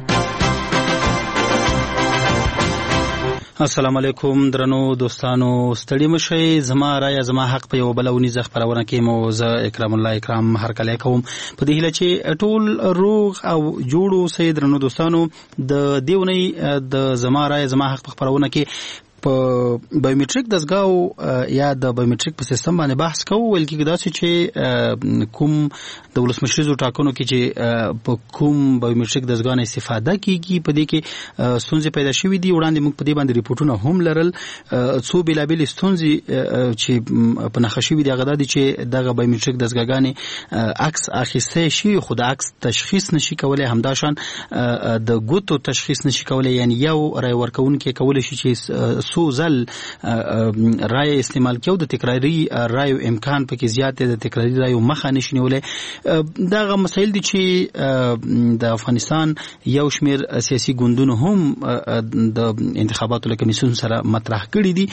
السلام علیکم درنو دوستانو، ستړي مشئ. زما رایه زما حق په یو بل ونیزه خبرونه کې مو زه اکرام الله اکرام هر کله کوم په دې هیله چې ټول روغ او جوړو سي. درنو دوستانو، د دیونی د زما رایه زما حق په خبرونه کې په بایومټریک دستګاو یا د بایومټریک په سیستم باندې بحث کوو. ول کې دا چې کوم د ولسمشریزو ټاکنو کې چې په کوم بایومټریک دستګاو نه استفاده کیږي په دې کې ستونزې پیدا شوې دي. وړاندې موږ په دې باندې ریپورتونه هم لرل. څو بېلابېلې ستونزې چې په نښه شوې دي هغه دا دي چې دغه بایومټریک دستګاګانې عکس اخیستی شي خو د عکس تشخیص نشي کولی، همداشان د ګوتو تشخیص نشي کولی. یعنی یو رای ورکوونکی کولی شي چې څو ځل رای استعمال کړو، د تکراری رایو امکان پکې زیات دی، د تکراری رایو مخه نشي نیولای. دغه مسایل دي چې د افغانستان یو شمیر سیاسي ګوندونو هم د انتخاباتو کمیسیون سره مطرح کړي دي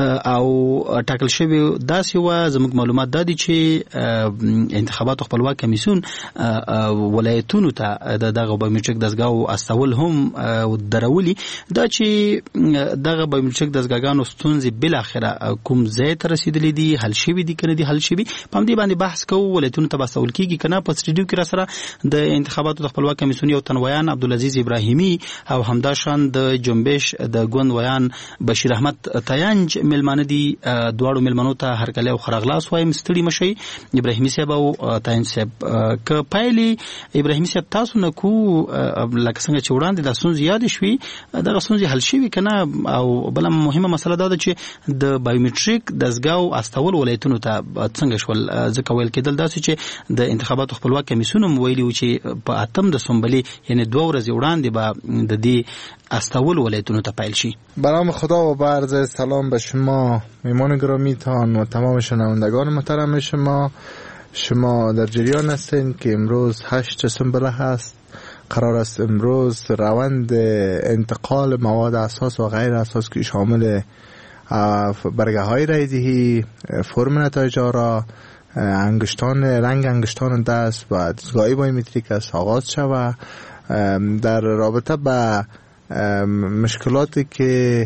او ټاکل شوی داسې و. زموږ معلومات دا دي چې انتخاباتو خپلواک کمیسیون ولایتونو ته دغه بایومټریک دستګاو استول هم درولي. دا چې دغه بایومټریک دستګاګانو ستونزې بل اخره کوم ځای ته رسیدلې دي، حل شوي دي کنه دي حل شوي، په دې باندې بحث کوو. ولایتونو ته بسول کیږي کنه. په سټډیو کې را سره د انتخاباتو د خپلواک کمیسیون یو تنویان عبدالعزیز ابراهیمی او همداشان د جنبش د ګوند ویان بشیر احمد تیانج ملمانه دي. دواړو ملمنو ته هر کله خرغلاس وایم. ستړي مشي ابراهیمی صاحب او تیانج صاحب. ک پایلی ابراهیمی صاحب تاسو نه کو لکه څنګه چې وړاندې د ستونزې یاد شوي دغه ستونزې حل شوي کنه. او بل مهمه مسله دا ده چې د بایومټریک دستګاو استول ولایتونو ته څنګه شول. ځکه ویل کېدل داسې چې د انتخاباتو خپلواک کمیسیون هم ویلي و چې په اتم دسامبر یعنی دوه ورځې وړاندې به د دې استول ولایتونو ته پیل شي. به نام خدا و با عرض سلام به شما میهمان گرامیتان و تمام شنوندگان محترم شما. شما در جریان هستین که امروز هشت دسامبر هست. قرار است امروز روند انتقال مواد اساس و غیر اساس که شامل برگه های رایدهی، فرم نتایج آرا انگشتان رنگ انگشتان دست و دستگاه بایومتریک است آغاز شود. در رابطه با مشکلاتی که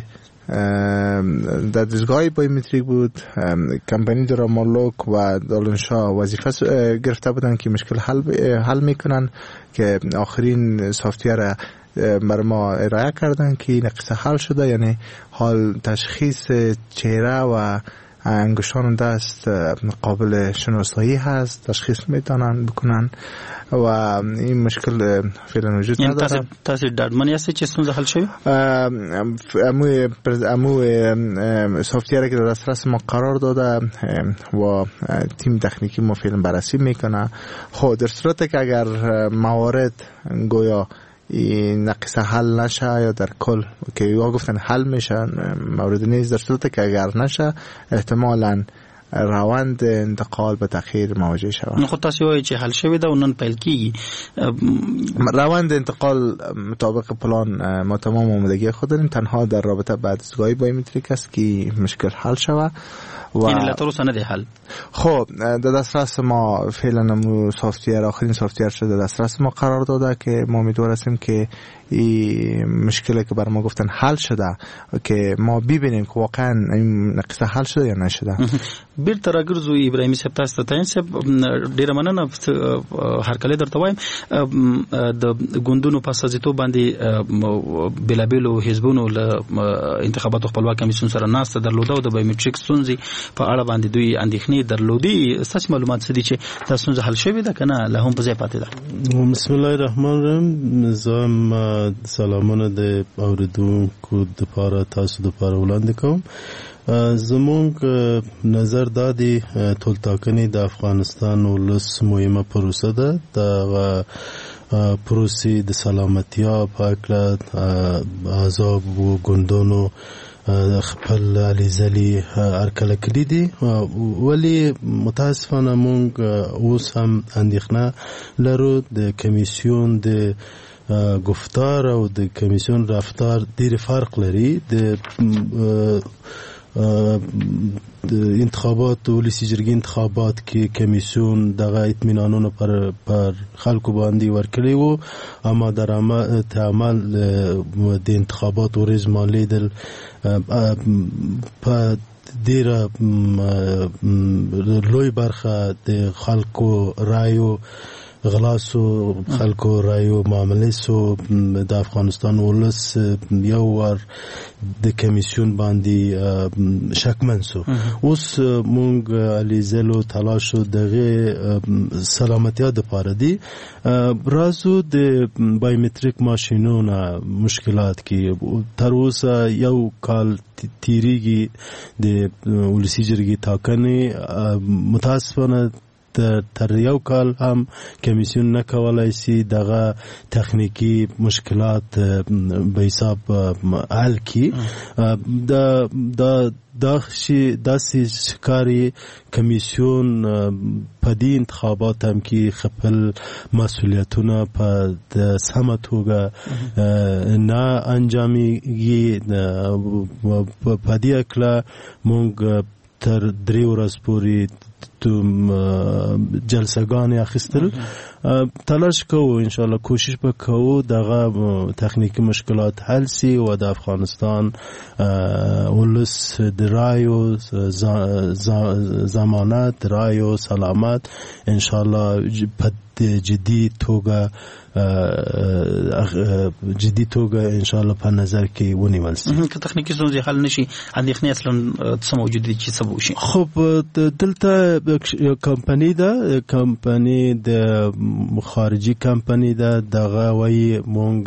در دستگاه بایومتریک بود، کمپانی درامالوک و دالنشاه وظیفه گرفته بودن که مشکل حل حل میکنن که آخرین سافتویر بر ما ارائه کردن که نقصه حل شده. یعنی حال تشخیص چهره و انگشتان دست قابل شناسایی هست، تشخیص میتونن بکنن و این مشکل فعلا وجود نداره. یعنی تاسو ډاډمن یاست چې ستونزه حل شوی؟ امو امو سافتویر که در دسترس ما قرار داده و تیم تکنیکی ما فعلا بررسی میکنه. خب در صورت که اگر موارد گویا این نقصه حل نشه یا در کل که یا گفتن حل میشه مورد نیست، در صورت که اگر نشه احتمالاً روند انتقال به تأخیر مواجه شود. خود تاسو وایي چې حل شوی دا ونن پیل کیږي. روند انتقال مطابق پلان ما تمام آمادگی خود داریم، تنها در رابطه با دستگاه بایومتریک است که مشکل حل شود و یعنی لا تروس نه دی حل. خب در دسترس ما فعلا مو سافتویر آخرین سافتویر شده در دسترس ما قرار داده که ما امیدوار هستیم که این مشکلی که بر ما گفتن حل شده که ما ببینیم که واقعا این نقصه حل شده یا نشده. بیرته راګرځو ابراهیمي صاحب تاسو ته صاحب ډیره مننه. هر کله درته وایم د ګوندونو په سازیتو باندې بلابلو حزبونو له انتخاباتو خپلواک کمیسیون سره ناسته درلوده او د بایومټریک ستونزې په اړه باندې دوی اندېښنې درلودي. ساس معلومات څه دي چې تاسو ستونزه حل شوې ده کنه له هم په ځای پاتې ده؟ بسم الله الرحمن الرحیم. زم سلامونه د اوریدونکو د پاره تاسو د پاره وړاندې کوم. زمونږ نظر دا دی ټول ټاکنې د افغانستان ولس مهمه پروسه ده. د پروسې د سلامتیا په اړه احزاب و ګوندونو خپل علیزلی هرکله کړي دي، ولی متاسفانه مونږ اوس هم اندېښنه لرو د کمیسیون د گفتار او د کمیسیون رفتار ډېر فرق لري. د د انتخابات ولسی جرګې انتخابات کې کمیسیون دغه اطمینانونه پر پر خلکو باندې ورکړي وو، اما در عمل د انتخابات ورځ مالي دل په ډېره لوی برخه د خلکو رایو غلاسو خلکو رایو معاملې سو د افغانستان ولس یو ور د کمیسیون باندې شکمن سو. اوس مونږ علیزلو تلاش دغه سلامتیا د پاره دی رازو د بایومټریک ماشینونو مشکلات کې تر اوسه یو کال تیریږي د ولسی جرګې ټاکنې. متاسفانه تر یو کال هم کمیسیون نکولای سي دغه تخنیکی مشکلات به حساب حل کی. دا دا داخشي داسې ښکاري کمیسیون په دې انتخابات هم کې خپل مسؤلیتونه په سمه توګه نه انجامېږي. په دې اړه موږ تر درې ورځې پورې جلسه‌ګانې اخیستل تلاش کوو، ان شاء الله کوشش وکړو دغه تخنیکی مشکلات حل سي او د افغانستان ولس د رایو ضمانت رایو سلامت ان شاء الله په جدي توګه جدي توګه ان شاء الله په نظر کې ونیول سي. که تخنیکی ستونزې حل نشي اندېښنې اصلا څه موجود دي چې څه وشي؟ خب دلته کمپنی ده، کمپنی د خارجي کمپنی ده، دغه وایي مونږ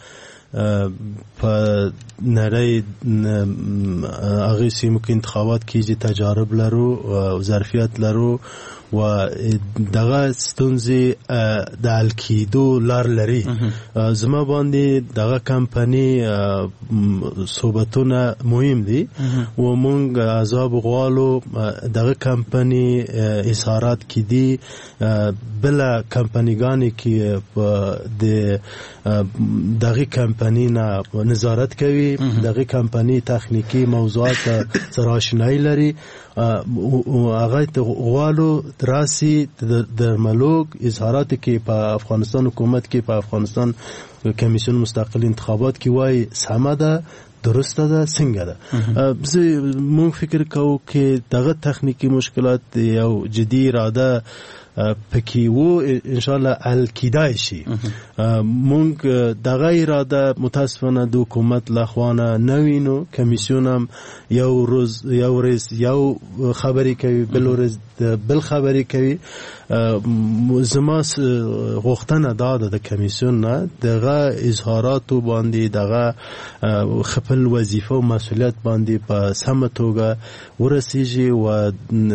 په نړۍ هغه سیمو کې انتخابات کیږي تجارب لرو او ظرفیت لرو و دغه ستونزې د حل کېدو لار لري. زما باندې دغه کمپنی صحبتونه مهم دي و مونږ عذاب غواړو دغه کمپنی اظهارات کې دي بل کمپنیګانې کې د دغه کمپنی کمپنی نه نظارت کوي دغه کمپنی تخنیکی موضوعات سره آشنایی لري هغه ته غوالو دراسي درملوگ اظهارات کې په افغانستان حکومت کې په افغانستان کمیسیون مستقل انتخابات کې وای سمه ده درسته ده څنګه ده زه مونږ فکر کوو چې دغه تخنیکی مشکلات یو جدي اراده پکې وو ان شاء الله حل کیدای شي مونږ دغه اراده متاسفانه د حکومت لخوانه نوینو کمیسیون هم یو روز یو ورځ یو خبري کوي بل ورځ بل خبري کوي زما غوښتنه دا ده د کمیسیون نه دغه اظهارات باندې دغه خپل وظیفه او مسؤلیت باندې په سمه توګه ورسیږي و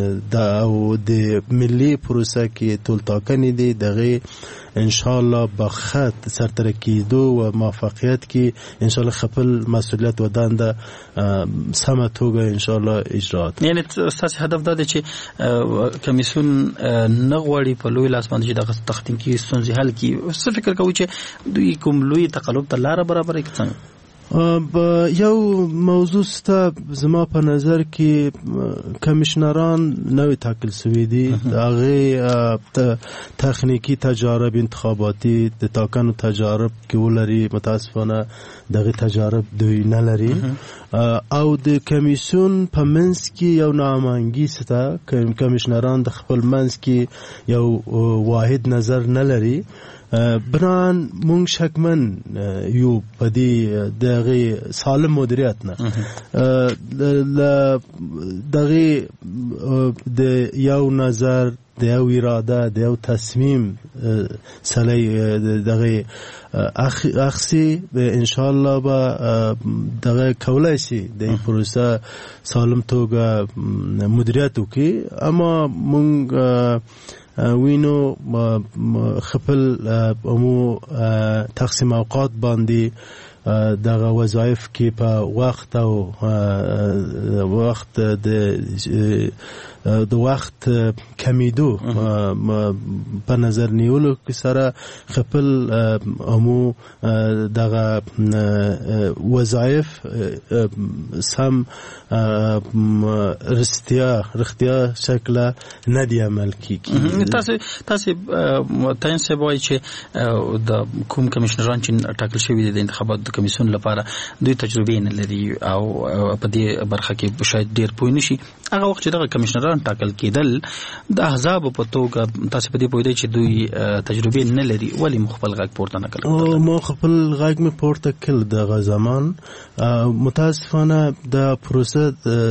د ملي پروسه کې ټول ټاکنې دي دغه ان شاء الله بخت سرتر کېدو و موفقیت کې ان شاء الله خپل مسؤلیت و دنده سمه توګه ان شاء الله اجرات. یعنی تاسو هدف دا دی چې کمیسیون نه غواړي په لوی لاس باندې دغه تخنیکی ستونزې حل کړي. څه فکر کوئ چې دوی کوم لوی تقلب ته لار برابر کړي؟ یو موضوع ستا زما په نظر کې کمیشنران نوې ټاکل شوي دي هغه تخنیکی تجارب انتخاباتي د ټاکنو تجارب کې ولري متاسفانه دغه تجارب دوی نه لري او د کمیسیون په منځ کې یو نامنګي ستا کمیشنران د خپل منځ کې یو واحد نظر نه لري بران مونږ شکمن یو پدې دغه سالم مدیریت نه دغه د یو نظر د یو اراده د یو تصمیم سلی دغه اخسی به ان شاء الله با دغه کولای شي د پروسه سالم توګه مدیریت وکي اما مونږ وینو خپل امو تقسیم اوقات باندې دغه وظایف کې په وخت او وخت د د وخت کمیدو په نظر نیولو کې سره خپل امو دغه وظایف سم رستیا رختیا شکل نه دی عمل کیږي. تاسو تاسو تاسو وایي چې د کوم کمیشنران چې ټاکل شوی دي د انتخاباتو د کمیسیون لپاره دوی تجربه نه لري او په دې برخه کې شاید ډیر پوه نشي. هغه وخت چې دغه کمیشنران ټاکل کېدل د احزاب په توګه تاسو په دې پوه دی چې دوی تجربه نه لري ولی مخبل غږ پورته نه کړل؟ مو خپل غږ می پورته کړل دغه زمان متاسفانه د پروسه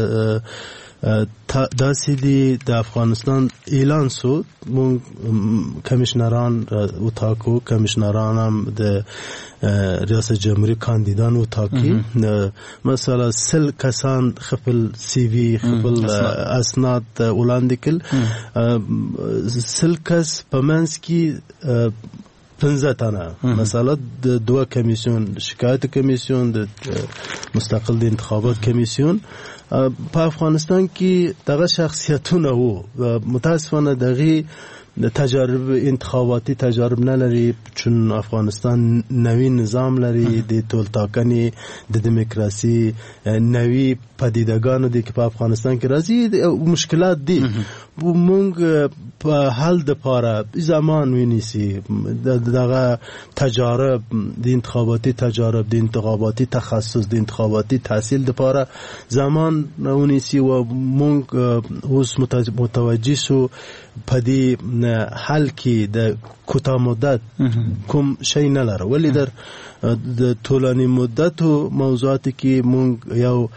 دا سیدی د افغانستان اعلان شد مون کمیشنران اتاکو کمیشنران هم د ریاست جمهوری کاندیدان اتاکی مثلا سل کسان خپل سی وی خپل اسناد وړاندې کړل سل کس په منځ کې پنځه تنه مثلا د دوه کمیسیون شکایت کمیسیون د مستقل د انتخابات کمیسیون په افغانستان کې دغه شخصیتونه وو متاسفانه دغه تجارب انتخاباتی تجارب نه لري چون افغانستان نوی نظام لري د ټول ټاکنې د دیموکراسي نوی پدیدګانو دي چې په افغانستان کې راځي مشکلات دي مونږ په حل د پاره زمان وینيسي دغه تجارب د انتخاباتی تجارب د انتخاباتی تخصص د انتخاباتی تحصیل د پاره زمان ونيسي و مونږ اوس متوجي شو په دې حل کې د کوتاه مدت کوم شي نه لري ولی در د طولانی مدت موضوعات کې مونږ یو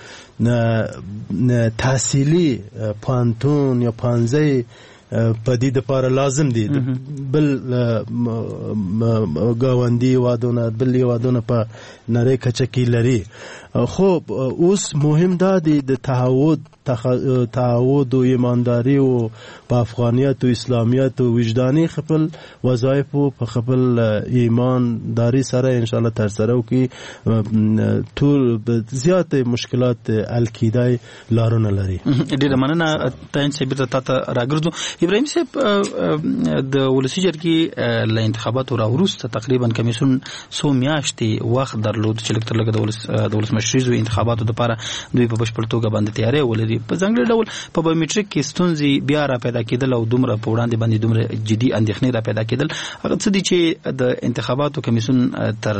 تحصیلی پانتون یا پانزه په دې لپاره لازم دي بل گاوندی وادونه بل وادونه په نړۍ کچه کې لري خب اوس مهم دادی د تعهد تعهد و ایمانداری او په افغانیت او اسلامیت او وجداني خپل وظایف په خپل ایمانداری سره ان شاء الله تر سره وکي ټول زیات مشکلات حل کیدای لارونه لري. ډیره مننه تاسو چې بیرته تاسو راګرځو. ابراهیم صاحب د ولسی جرګې ل انتخاباتو راوروسته تقریبا کمیسون سو میاشتې وخت درلود چې لکه لکه د ولس د ولس مشرعو انتخاباتو لپاره دوی په بشپړ توګه باندې تیاری ولري. په ځانګړي ډول په بایومټریک کې ستونزې بیا را پیدا کېدل او دومره په وړاندې باندې دومره جدي اندېښنې را پیدا کېدل. هغه څه دي چې د انتخاباتو کمیسون تر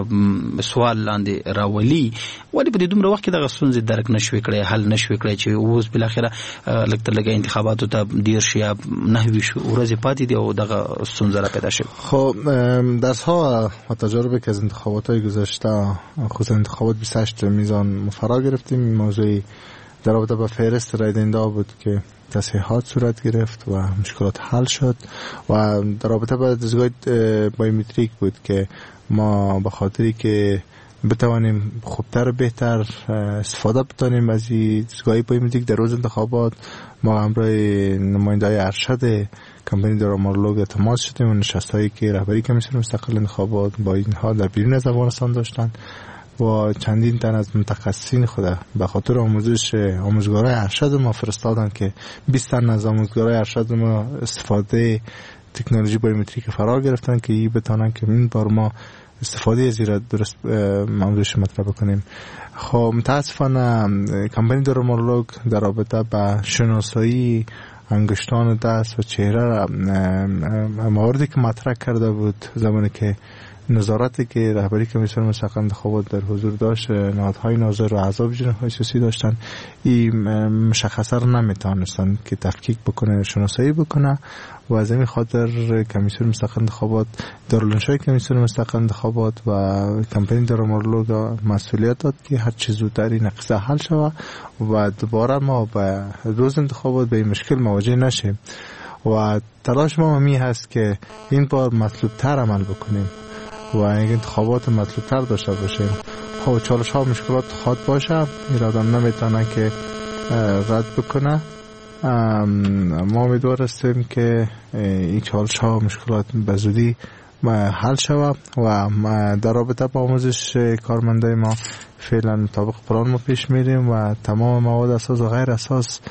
سوال لاندې راولي ولې په دې دومره وخت کې دغه ستونزې درک نشوي کړی حل نشوي کړی چې اوس بل اخره لکه تر لږه انتخاباتو ته دیر شي یا نهوي شو ورځې پاتې دي او دغه ستونزه را پیدا شوه. خب درس‌ها و تجاربی که از انتخابات‌های گذشته خصوصا انتخابات بیست و هشت میزان فرا گرفتیم. این موضوعی در رابطه با فهرست رای دهنده بود که تصحیحات صورت گرفت و مشکلات حل شد و در رابطه با دستگاه بایومتریک بود که ما به خاطری که بتوانیم خوبتر و بهتر استفاده بتانیم از این دستگاه بایومتریک در روز انتخابات ما همراه نماینده‌های ارشد کمپانی درامارلوگ تماس شدیم و نشست‌هایی که رهبری کمیسیون مستقل انتخابات با اینها در بیرون از افغانستان داشتن و چندین تن از متخصصین خود به خاطر آموزش آموزگارای ارشد ما فرستادن که بیست تن از آموزگارای ارشد ما استفاده تکنولوژی بایومتریک فرا گرفتن که این بتانن که این بار ما استفاده از این درست موضوعش مطرح بکنیم. خب متاسفانه کمپانی درامارلوگ در رابطه با شناسایی انگشتان دست و چهره مواردی که مطرح کرده بود زمانی که نظارتی که رهبری کمیسیون مستقل انتخابات در حضور داشت نهادهای ناظر و اعضای جناح سیاسی داشتن این مشخصه رو نمیتونستن که تفکیک بکنه شناسایی بکنه و از این خاطر کمیسیون مستقل انتخابات دارالانشای کمیسیون مستقل انتخابات و کمپانی درامارلوگ مسئولیت داد که هر چه زودتر این نقصه حل شود و دوباره ما به روز انتخابات به این مشکل مواجه نشیم و تلاش ما می هست که این بار مطلوب تر عمل بکنیم و این انتخابات مطلوب تر داشته باشیم. خب چالش ها و مشکلات خواهد باشه، این آدم نمیتونه که رد بکنه. ما امیدوار هستیم که این چالش ها و مشکلات به زودی حل شود و در رابطه با آموزش کارمندای ما فعلا مطابق پلان ما پیش میریم و تمام مواد اساس و غیر اساس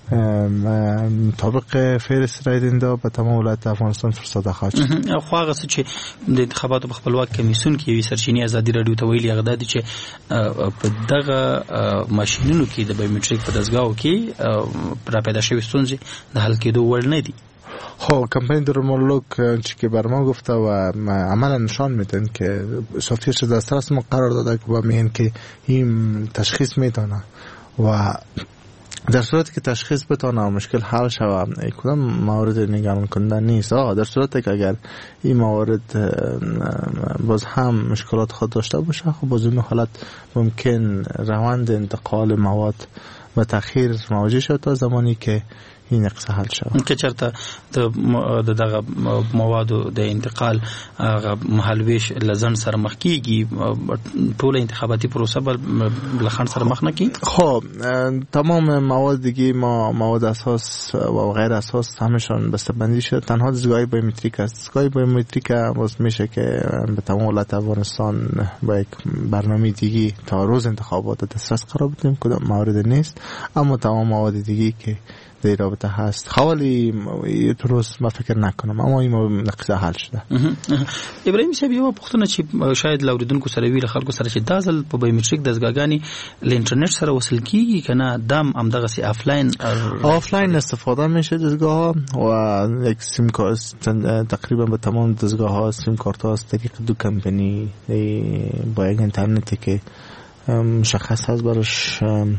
مطابق فهرست رای دهنده به تمام ولایت افغانستان فرستاده خواهد شد. خو هغه څه چې د انتخاباتو په خپلواک کمیسیون کې یوې سرچینې ازادي راډیو ته ویلي هغه د چې په دغه ماشینونو کې د بایومټریک په دستګاهو کې را پیدا شوی ستونزې د حل کېدو وړ نه دي. خب کمپانی درامارلوگ چی که بر ما گفته و عملا نشان میدن که سافتیرش دسترس ما قرار داده که با میگن که این تشخیص میتونه و در صورتی که تشخیص بتونه و مشکل حل شود کدام موارد نگران کننده نیست. آه در صورتی که اگر این موارد باز هم مشکلات خود داشته باشه خب باز این حالت ممکن روند انتقال مواد و تأخیر مواجه شد تا زمانی که این نقص حل شود. که چرته د دغه موادو د انتقال محلویش لزن سره مخ کیږي ټول انتخاباتي پروسه بل خان سره مخ نه کی. خب تمام مواد دیگه ما مواد اساس و غیر اساس همشون بسته‌بندی شد. تنها دستگاه بایومتریک است. دستگاه بایومتریک واسه میشه که به تمام ولایت افغانستان با یک برنامه دیگه تا روز انتخابات دسترس قرار بدیم کدام موارد نیست، اما تمام مواد دیگه که در رابطه هست حوالی یه روز ما فکر نکنم اما این نقصه حل شده. ابراهیم صاحب یو پوښتنه چې شاید لاوریدونکو سره ویل خلکو سره چې دازل په بایومټریک دستګاګانی ل انټرنیټ سره وصل کیږي کنه دم هم دغه سي آفلاین آفلاین استفاده میشه دستگاه و یک سیم کارت تقریبا به تمام دستگاه ها سیم کارت ها از طریق دو کمپانی با یک اینترنتی که مشخص هست براش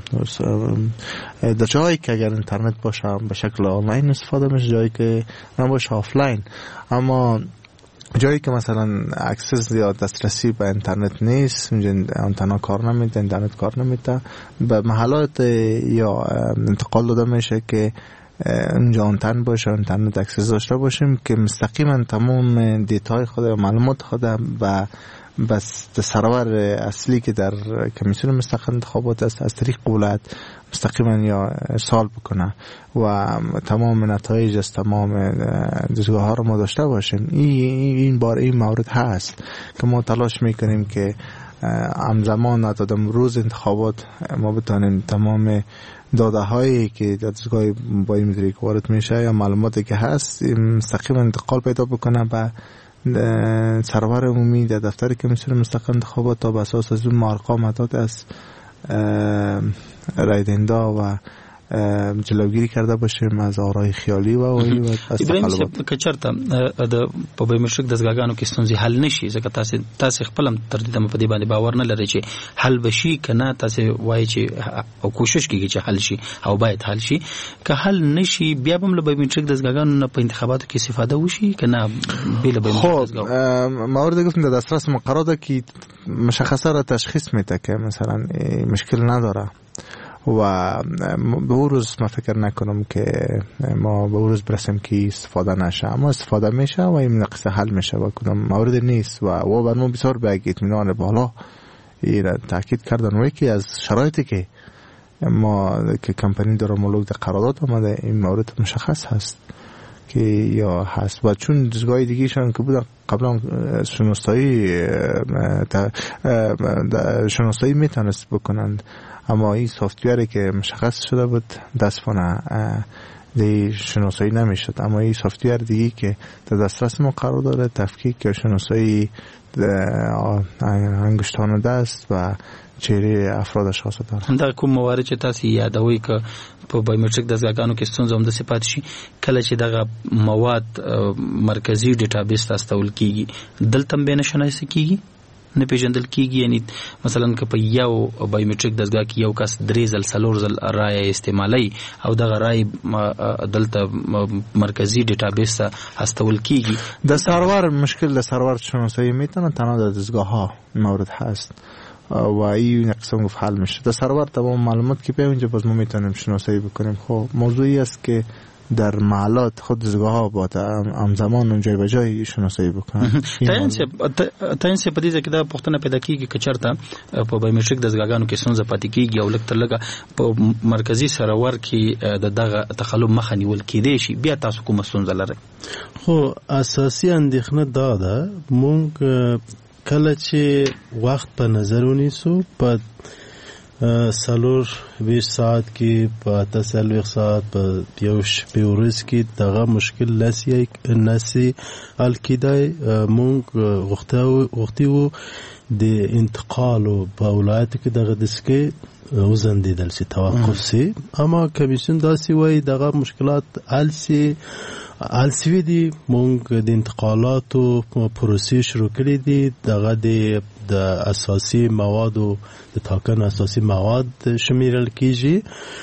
در جایی که اگر اینترنت باشه به شکل آنلاین استفاده میشه، جایی که نباشه آفلاین. اما جایی که مثلا اکسس یا دسترسی به اینترنت نیست اونجا کار نمیده، اینترنت کار نمیده، به محلات یا انتقال داده میشه که اونجا آنتن باشه اینترنت اکسس داشته باشیم که مستقیما تمام دیتاهای خود و معلومات خود و بس سرور اصلی که در کمیسیون مستقل انتخابات است از طریق ولایت مستقیما یا ارسال بکنه و تمام نتایج از تمام دستگاه ها رو ما داشته باشیم. این این بار این مورد هست که ما تلاش میکنیم که همزمان تا روز انتخابات ما بتونیم تمام داده هایی که در دستگاه بایومتریک وارد میشه یا معلوماتی که هست مستقیما انتقال پیدا بکنه به سرور عمومی در دفتر کمیسیون مستقل انتخابات تا به اساس از اون ارقام عدد از رای دهنده و جلوگیری کرده باشیم از آرای خیالی و از تقلبات. که چرته د په بایومټریک دستګاګانو کې ستونزې حل نشي ځکه تاسو تاسو خپل هم تر دې په دې باندې باور نه لرئ چې حل بشي کنه تاسو وایي چې او کوشش کوي چې حل شي او باید حل شي. که حل نشي بیا هم له بایومټریک دستګاګانو نه په انتخاباتو کې استفاده وشي کنه بل بایومټریک دستګاو موارد گفتم در دسترس مقرراته که مشخصه را تشخیص میده که مثلا مشکل نداره و به اون روز ما فکر نکنم که ما به اون روز برسیم که استفاده نشه، اما استفاده میشه و این نقص حل میشه و کدام مورد نیست و و بر ما بسیار به اطمینان بالا این تاکید کردن و یکی از شرایطی که ما که کمپانی درامولوگ در قرارداد آمده این مورد مشخص هست که یا هست و چون دستگاه دیگه شان که بودن قبلا شناسایی شناسایی میتونست بکنند، اما این سافتوری که مشخص شده بود دستفانه دی شناسایی نمیشد. اما این سافتور دیگه که در دسترس ما قرار داره تفکیک یا شناسایی انگشتان دست و چهره افراد اشخاص داره. دا کوم موارد چې تاسو یادوي که په بایومټریک دستګاګانو کې ستونزه هم د صفات شي کله چې دغه مواد مرکزی ډیټابیس ته استول کیږي دلته به نشناسي کیږي نه پیژندل کیږي. یعنی مثلا که په یو بایومټریک دستګاه کې یو کس درې ځل څلور ځل رای استعمالي او دغه رای دلته مرکزی ډیټابیس ته استول کیږي. د سرور مشکل د سرور شناسایی میتونه تنها در دستگاه ها مورد هست و این قسم گفت حل میشه. در سرور تمام معلومات که پیش اینجا باز ما میتونیم شناسایی بکنیم. خب موضوعی است که در محلات خود دستگاه ها با همزمان اون جای به جای شناسایی بکنن. تاین سه پدې ځکه دا پښتنه پیدا کیږي که چرته په بایومټریک دستګاګانو کې ستونزه پاتې کیږي او لکه لکه په مرکزی سرور کې د دغه تخلب مخه نیول کېدی شي بیا تاسو کوم ستونزه لرئ؟ خو اساسي اندېښنه دا ده مونږ کله چې وخت په نظر ونیسو په سالور بیش ساعت کې په تسلوخ ساعت په یوش په ورځ کې دغه مشکل لسی نسی الکیدای مونږ غوښتو غوښتو د انتقال په ولایت کې دغه دسکه وزندیدل سي توقف سي. اما کمیسیون داسې وای دغه مشکلات السی السی دی مونږ د انتقالاتو پروسې شروع کړې دي دغه د د اساسي موادو د تاکن اساسي مواد شمیرل کیږي.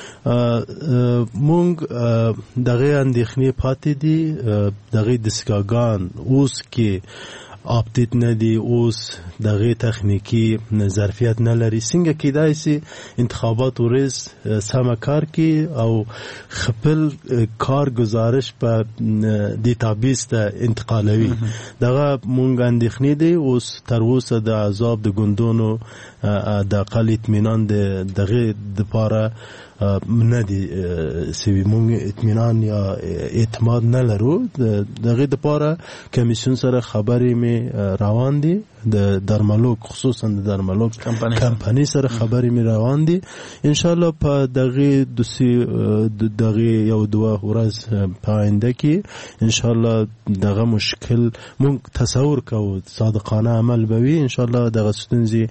مونږ دغه اندېښنې پاتې دي دغه دستګاګان اوس کې اپډیټ نه دی اوس دغه تخنیکی ظرفیت نه لري څنګه کېدای شي انتخابات ورځ سم کار کی او خپل کار گزارش په ډیټابیس ته انتقالوي. دغه مونږ اندېښنې دي اوس تر اوسه د عذاب د ګوندونو د اقل اطمینان دغه د پاره نه دی سوي مونږ اطمینان یا اعتماد نه لرو. دغه د پاره کمیسیون سره خبرې می روان دي د درملوک خصوصا د درملوک کمپنی سره خبرې می روان دي. ان شاء الله په دغه دوسی دغه یو دوه ورځ په آینده کې ان شاء الله دغه مشکل مونږ تصور کوو صادقانه عمل بوي. ان شاء الله دغه ستونزې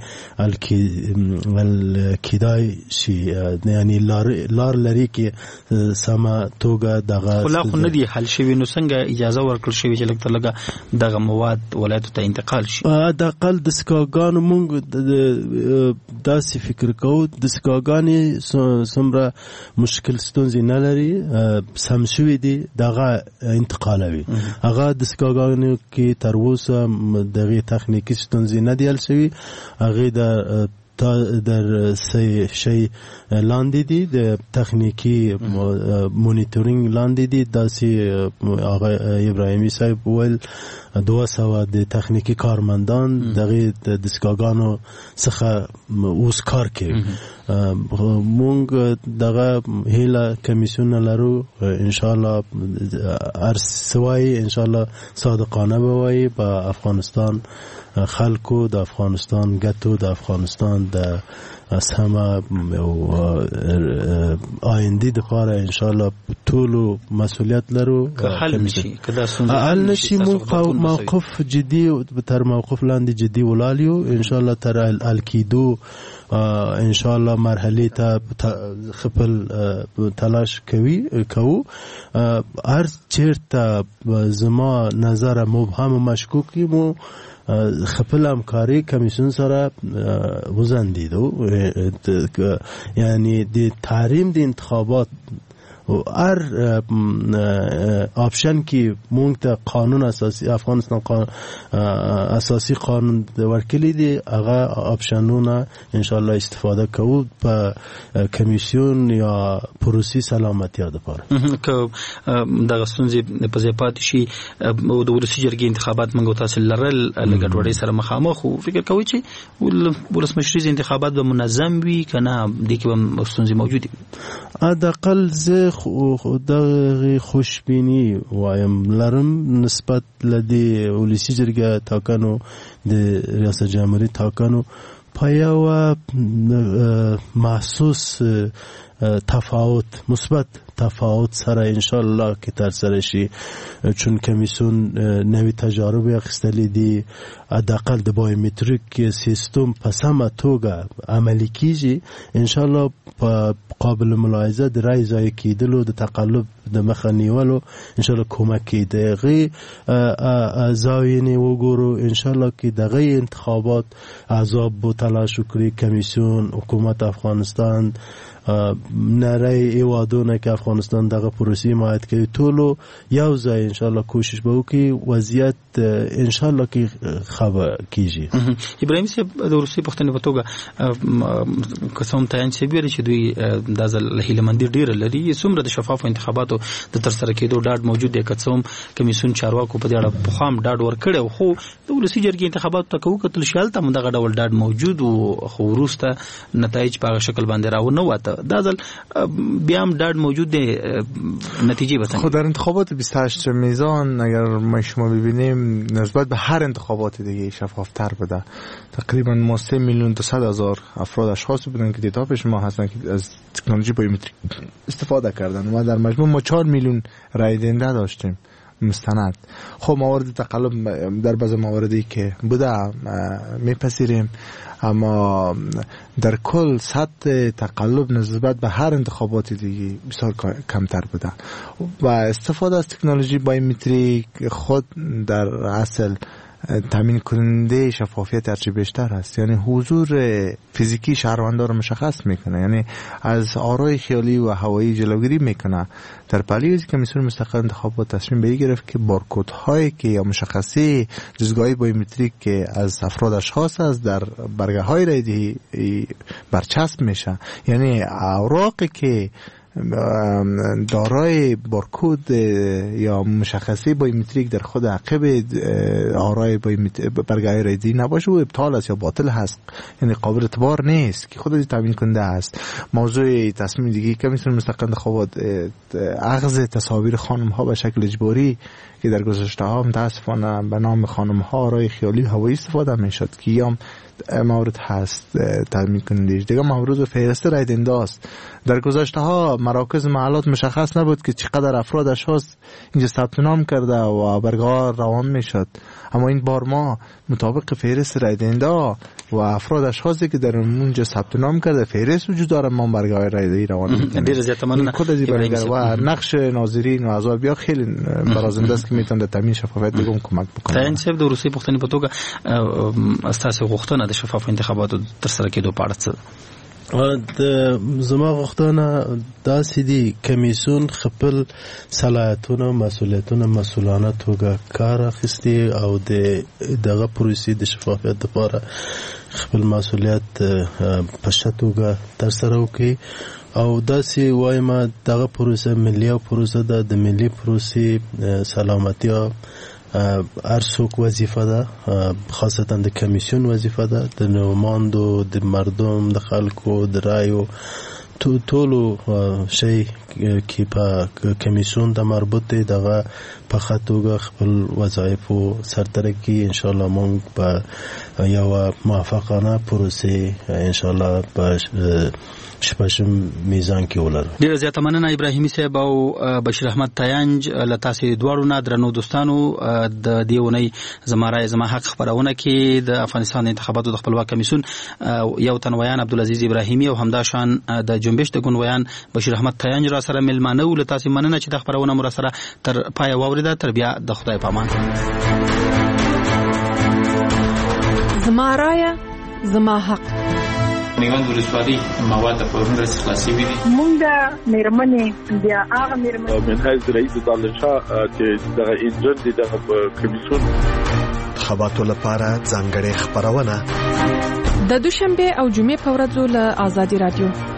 الکیدای شي یعنی لار لار لري کې سما توګه دغه خلا خو نه دی حل شوی نو څنګه اجازه ورکړل شوی چې لکه لګه دغه مواد ولایت ته انتقال شي. د اقل د سکاګانو مونږ داسې فکر کوو د سکاګانې سمره مشکل ستونزې نه لري سم شوی دی دغه انتقالوي. هغه د سکاګانو کې تر اوسه دغه تخنیکی ستونزې نه دی حل شوی. هغه د در سه شی لاندې دي د تخنیکی مونیټورینګ لاندې دي داسې آقا ابراهیمی صاحب ول دوه سوه د تخنیکی کارمندان دغه د دستګاګانو څخه اوس کار کوي. مونږ دغه هیله کمیسیون لرو ان شاء الله هر سوای ان شاء الله صادقانه بوي په افغانستان خلکو د افغانستان ګټو د افغانستان د سما آینده د پاره ان شاء الله ټول مسؤلیت لرو. حل نشي کدا حل نشي موقف جدي تر موقف لاندې جدي ولالیو ان شاء الله تر الکیدو ان شاء الله مرحله ته خپل تلاش کوي کوو. هر چیرته زما نظر مبهم و مشکوکی مو خپل همکاری کمیسیون سره وزندیدو، یعنی د تحریم د انتخابات هر آپشن که مونږ ته قانون اساسی افغانستان قانون اساسی قانون ورکلی دی هغه آپشنونه ان شاء الله استفاده کوو په کمیسیون یا پروسی سلامتی د پاره که دغه ستونزې په ځای پاتې شي. د ولسي جرګې انتخابات موږ تاسو لرل لګډوډۍ سره مخامخ او فکر کوي چې ولسمشریز انتخابات به منظم وي کنه د کې به ستونزې موجود وي. حداقل زه خدای خوشبینی وایم لرم نسبت لدی ولسی جرګه تاکنو د ریاست جمهوریت تاکنو پایو محسوس تفاوت مثبت تفاوت سره ان شاء الله که تر سره شي، چون کمیسیون نوی تجارب اخیستلی دی حداقل د بایومتریک سیستم په سمه توګه عملی کیږي ان شاء الله په قابل ملاحظه د رای ځای کېدلو د تقلب د مخه نیولو ان شاء الله کمک کیږي. زاوینه وګورو ان شاء الله کې دغه انتخابات عذاب بو تلاش وکړي کمیسیون حکومت افغانستان نره ایوادونه که افغانستان دغه پروسی حمایت کوي ټولو یو ځای ان شاء الله کوشش به وکړي وضعیت ان شاء الله کې خبر کیږي. ابراهیم صاحب د روسي پښتنې په توګه قسم ته انځ بیره چې دوی د ځل هیلمندي ډیر لري څومره د شفاف انتخاباتو د تر سره کېدو ډاډ موجود دی. کڅوم کمیسیون چارواکو په دې اړه په خام ډاډ ورکړي خو د ولسي جرګې انتخاباتو ته کوو کتل شالته دغه ډول ډاډ موجود او خو وروسته نتایج په شکل باندې راونه وته دا ځل بیا هم ډاډ موجود دی نتیجه به خود در انتخابات بیست و هشت میزان اگر ما شما ببینیم نسبت به هر انتخابات دیگه شفافتر بوده. تقریبا ما سه میلیون دویست هزار افراد اشخاص بودن که دیتابش ما هستن که از تکنولوژی بایومتریک استفاده کردن و در مجموع ما چهار میلیون رای دهنده داشتیم مستند. خب موارد تقلب در بعض مواردی که بوده میپذیریم، اما در کل سطح تقلب نسبت به هر انتخابات دیگه بسیار کمتر بوده و استفاده از تکنولوژی بایومتریک خود در اصل تامین کننده شفافیت هرچی بیشتر است، یعنی حضور فیزیکی شهروندان رو مشخص میکنه، یعنی از آرای خیالی و هوایی جلوگیری میکنه. در پلیوزی کمیسیون مستقل انتخابات تصمیم به این گرفت که بارکد هایی که یا مشخصی جزگاهی بایومتریک که از افراد اشخاص است در برگه های رایدهی برچسب میشه، یعنی اوراقی که دارای بارکد یا مشخصی بایومتریک در خود عقب آرای برگه رایدی نباشه و ابطال است یا باطل هست، یعنی قابل اعتبار نیست که خود تامین کننده است. موضوع تصمیم دیگه کمیسیون مستقل انتخابات اخذ تصاویر خانم ها به شکل اجباری که در گذشته ها متاسفانه به نام خانم ها آرای خیالی هوایی استفاده میشد که یا مورد هست تامین کننده دیگه مورد فهرست رای دهنده است. در گذشته ها مراکز محلات مشخص نبود که چقدر افراد اشخاص اینجا ثبت نام کرده و برگه ها روان میشد، اما این بار ما مطابق فهرست رای دهنده و افراد اشخاصی که در اونجا ثبت نام کرده فهرست وجود داره ما برگه های رای دهی روان میکنیم. دیر زیاد تمنونه و نقش ناظرین و اعضا خیلی برازنده است که میتونه تامین شفافیت دیگه کمک بکنه. تا این سبب د روسي پښتنې په توګه استاسو غوښتنه د شفاف انتخاباتو تر سره کېدو په اړه څه د زما غوښتنه داسې دي کمیسیون خپل صلاحیتونه مسؤلیتونه مسؤلانه توګه کار اخیستي او د دغه پروسې د شفافیت لپاره خپل مسؤلیت په ښه توګه ترسره وکړي او داسې وایم دغه پروسه ملي او پروسه د ملي پروسې سلامتیا هر څوک وظیفه ده، خاصتا د کمیسیون وظیفه ده، د نوماندو، د مردم، د خلکو د رایو ټولو شی کې په کمیسیون د مربوط دی دغه په خاطر خپل وظایف سرته کی ان شاء الله مونږ په یو موافقانه پروسه ان شاء الله په شپږم میزان کې ولرو. ډیره زیاته مننه ابراهیمي صاحب او بشیر احمد تاینج له تاسو دواړو نه درنو دوستانو. د دیونی زماره زما حق خبرونه کې د افغانستان انتخاباتو د خپلواک کمیسیون یو تنویان عبدالعزیز ابراهیمي او همدا شان د جنبش د ګوندویان بشیر احمد تاینج را سره ملمانه ول. تاسو مننه چې د خبرونه مر سره تر پای واوریده. تر بیا د خدای پامان. زماره زما حق نیوند ولسوالۍ مواد په ورنده خلاصي وي. مونږ د میرمنې بیا هغه میرمنې منهج رئیس طالشاه چې دغه انجن دي دغه کمیسیون خبراتو لپاره ځانګړې خبرونه د دوشنبه او جمعې په ورځو له آزادي رادیو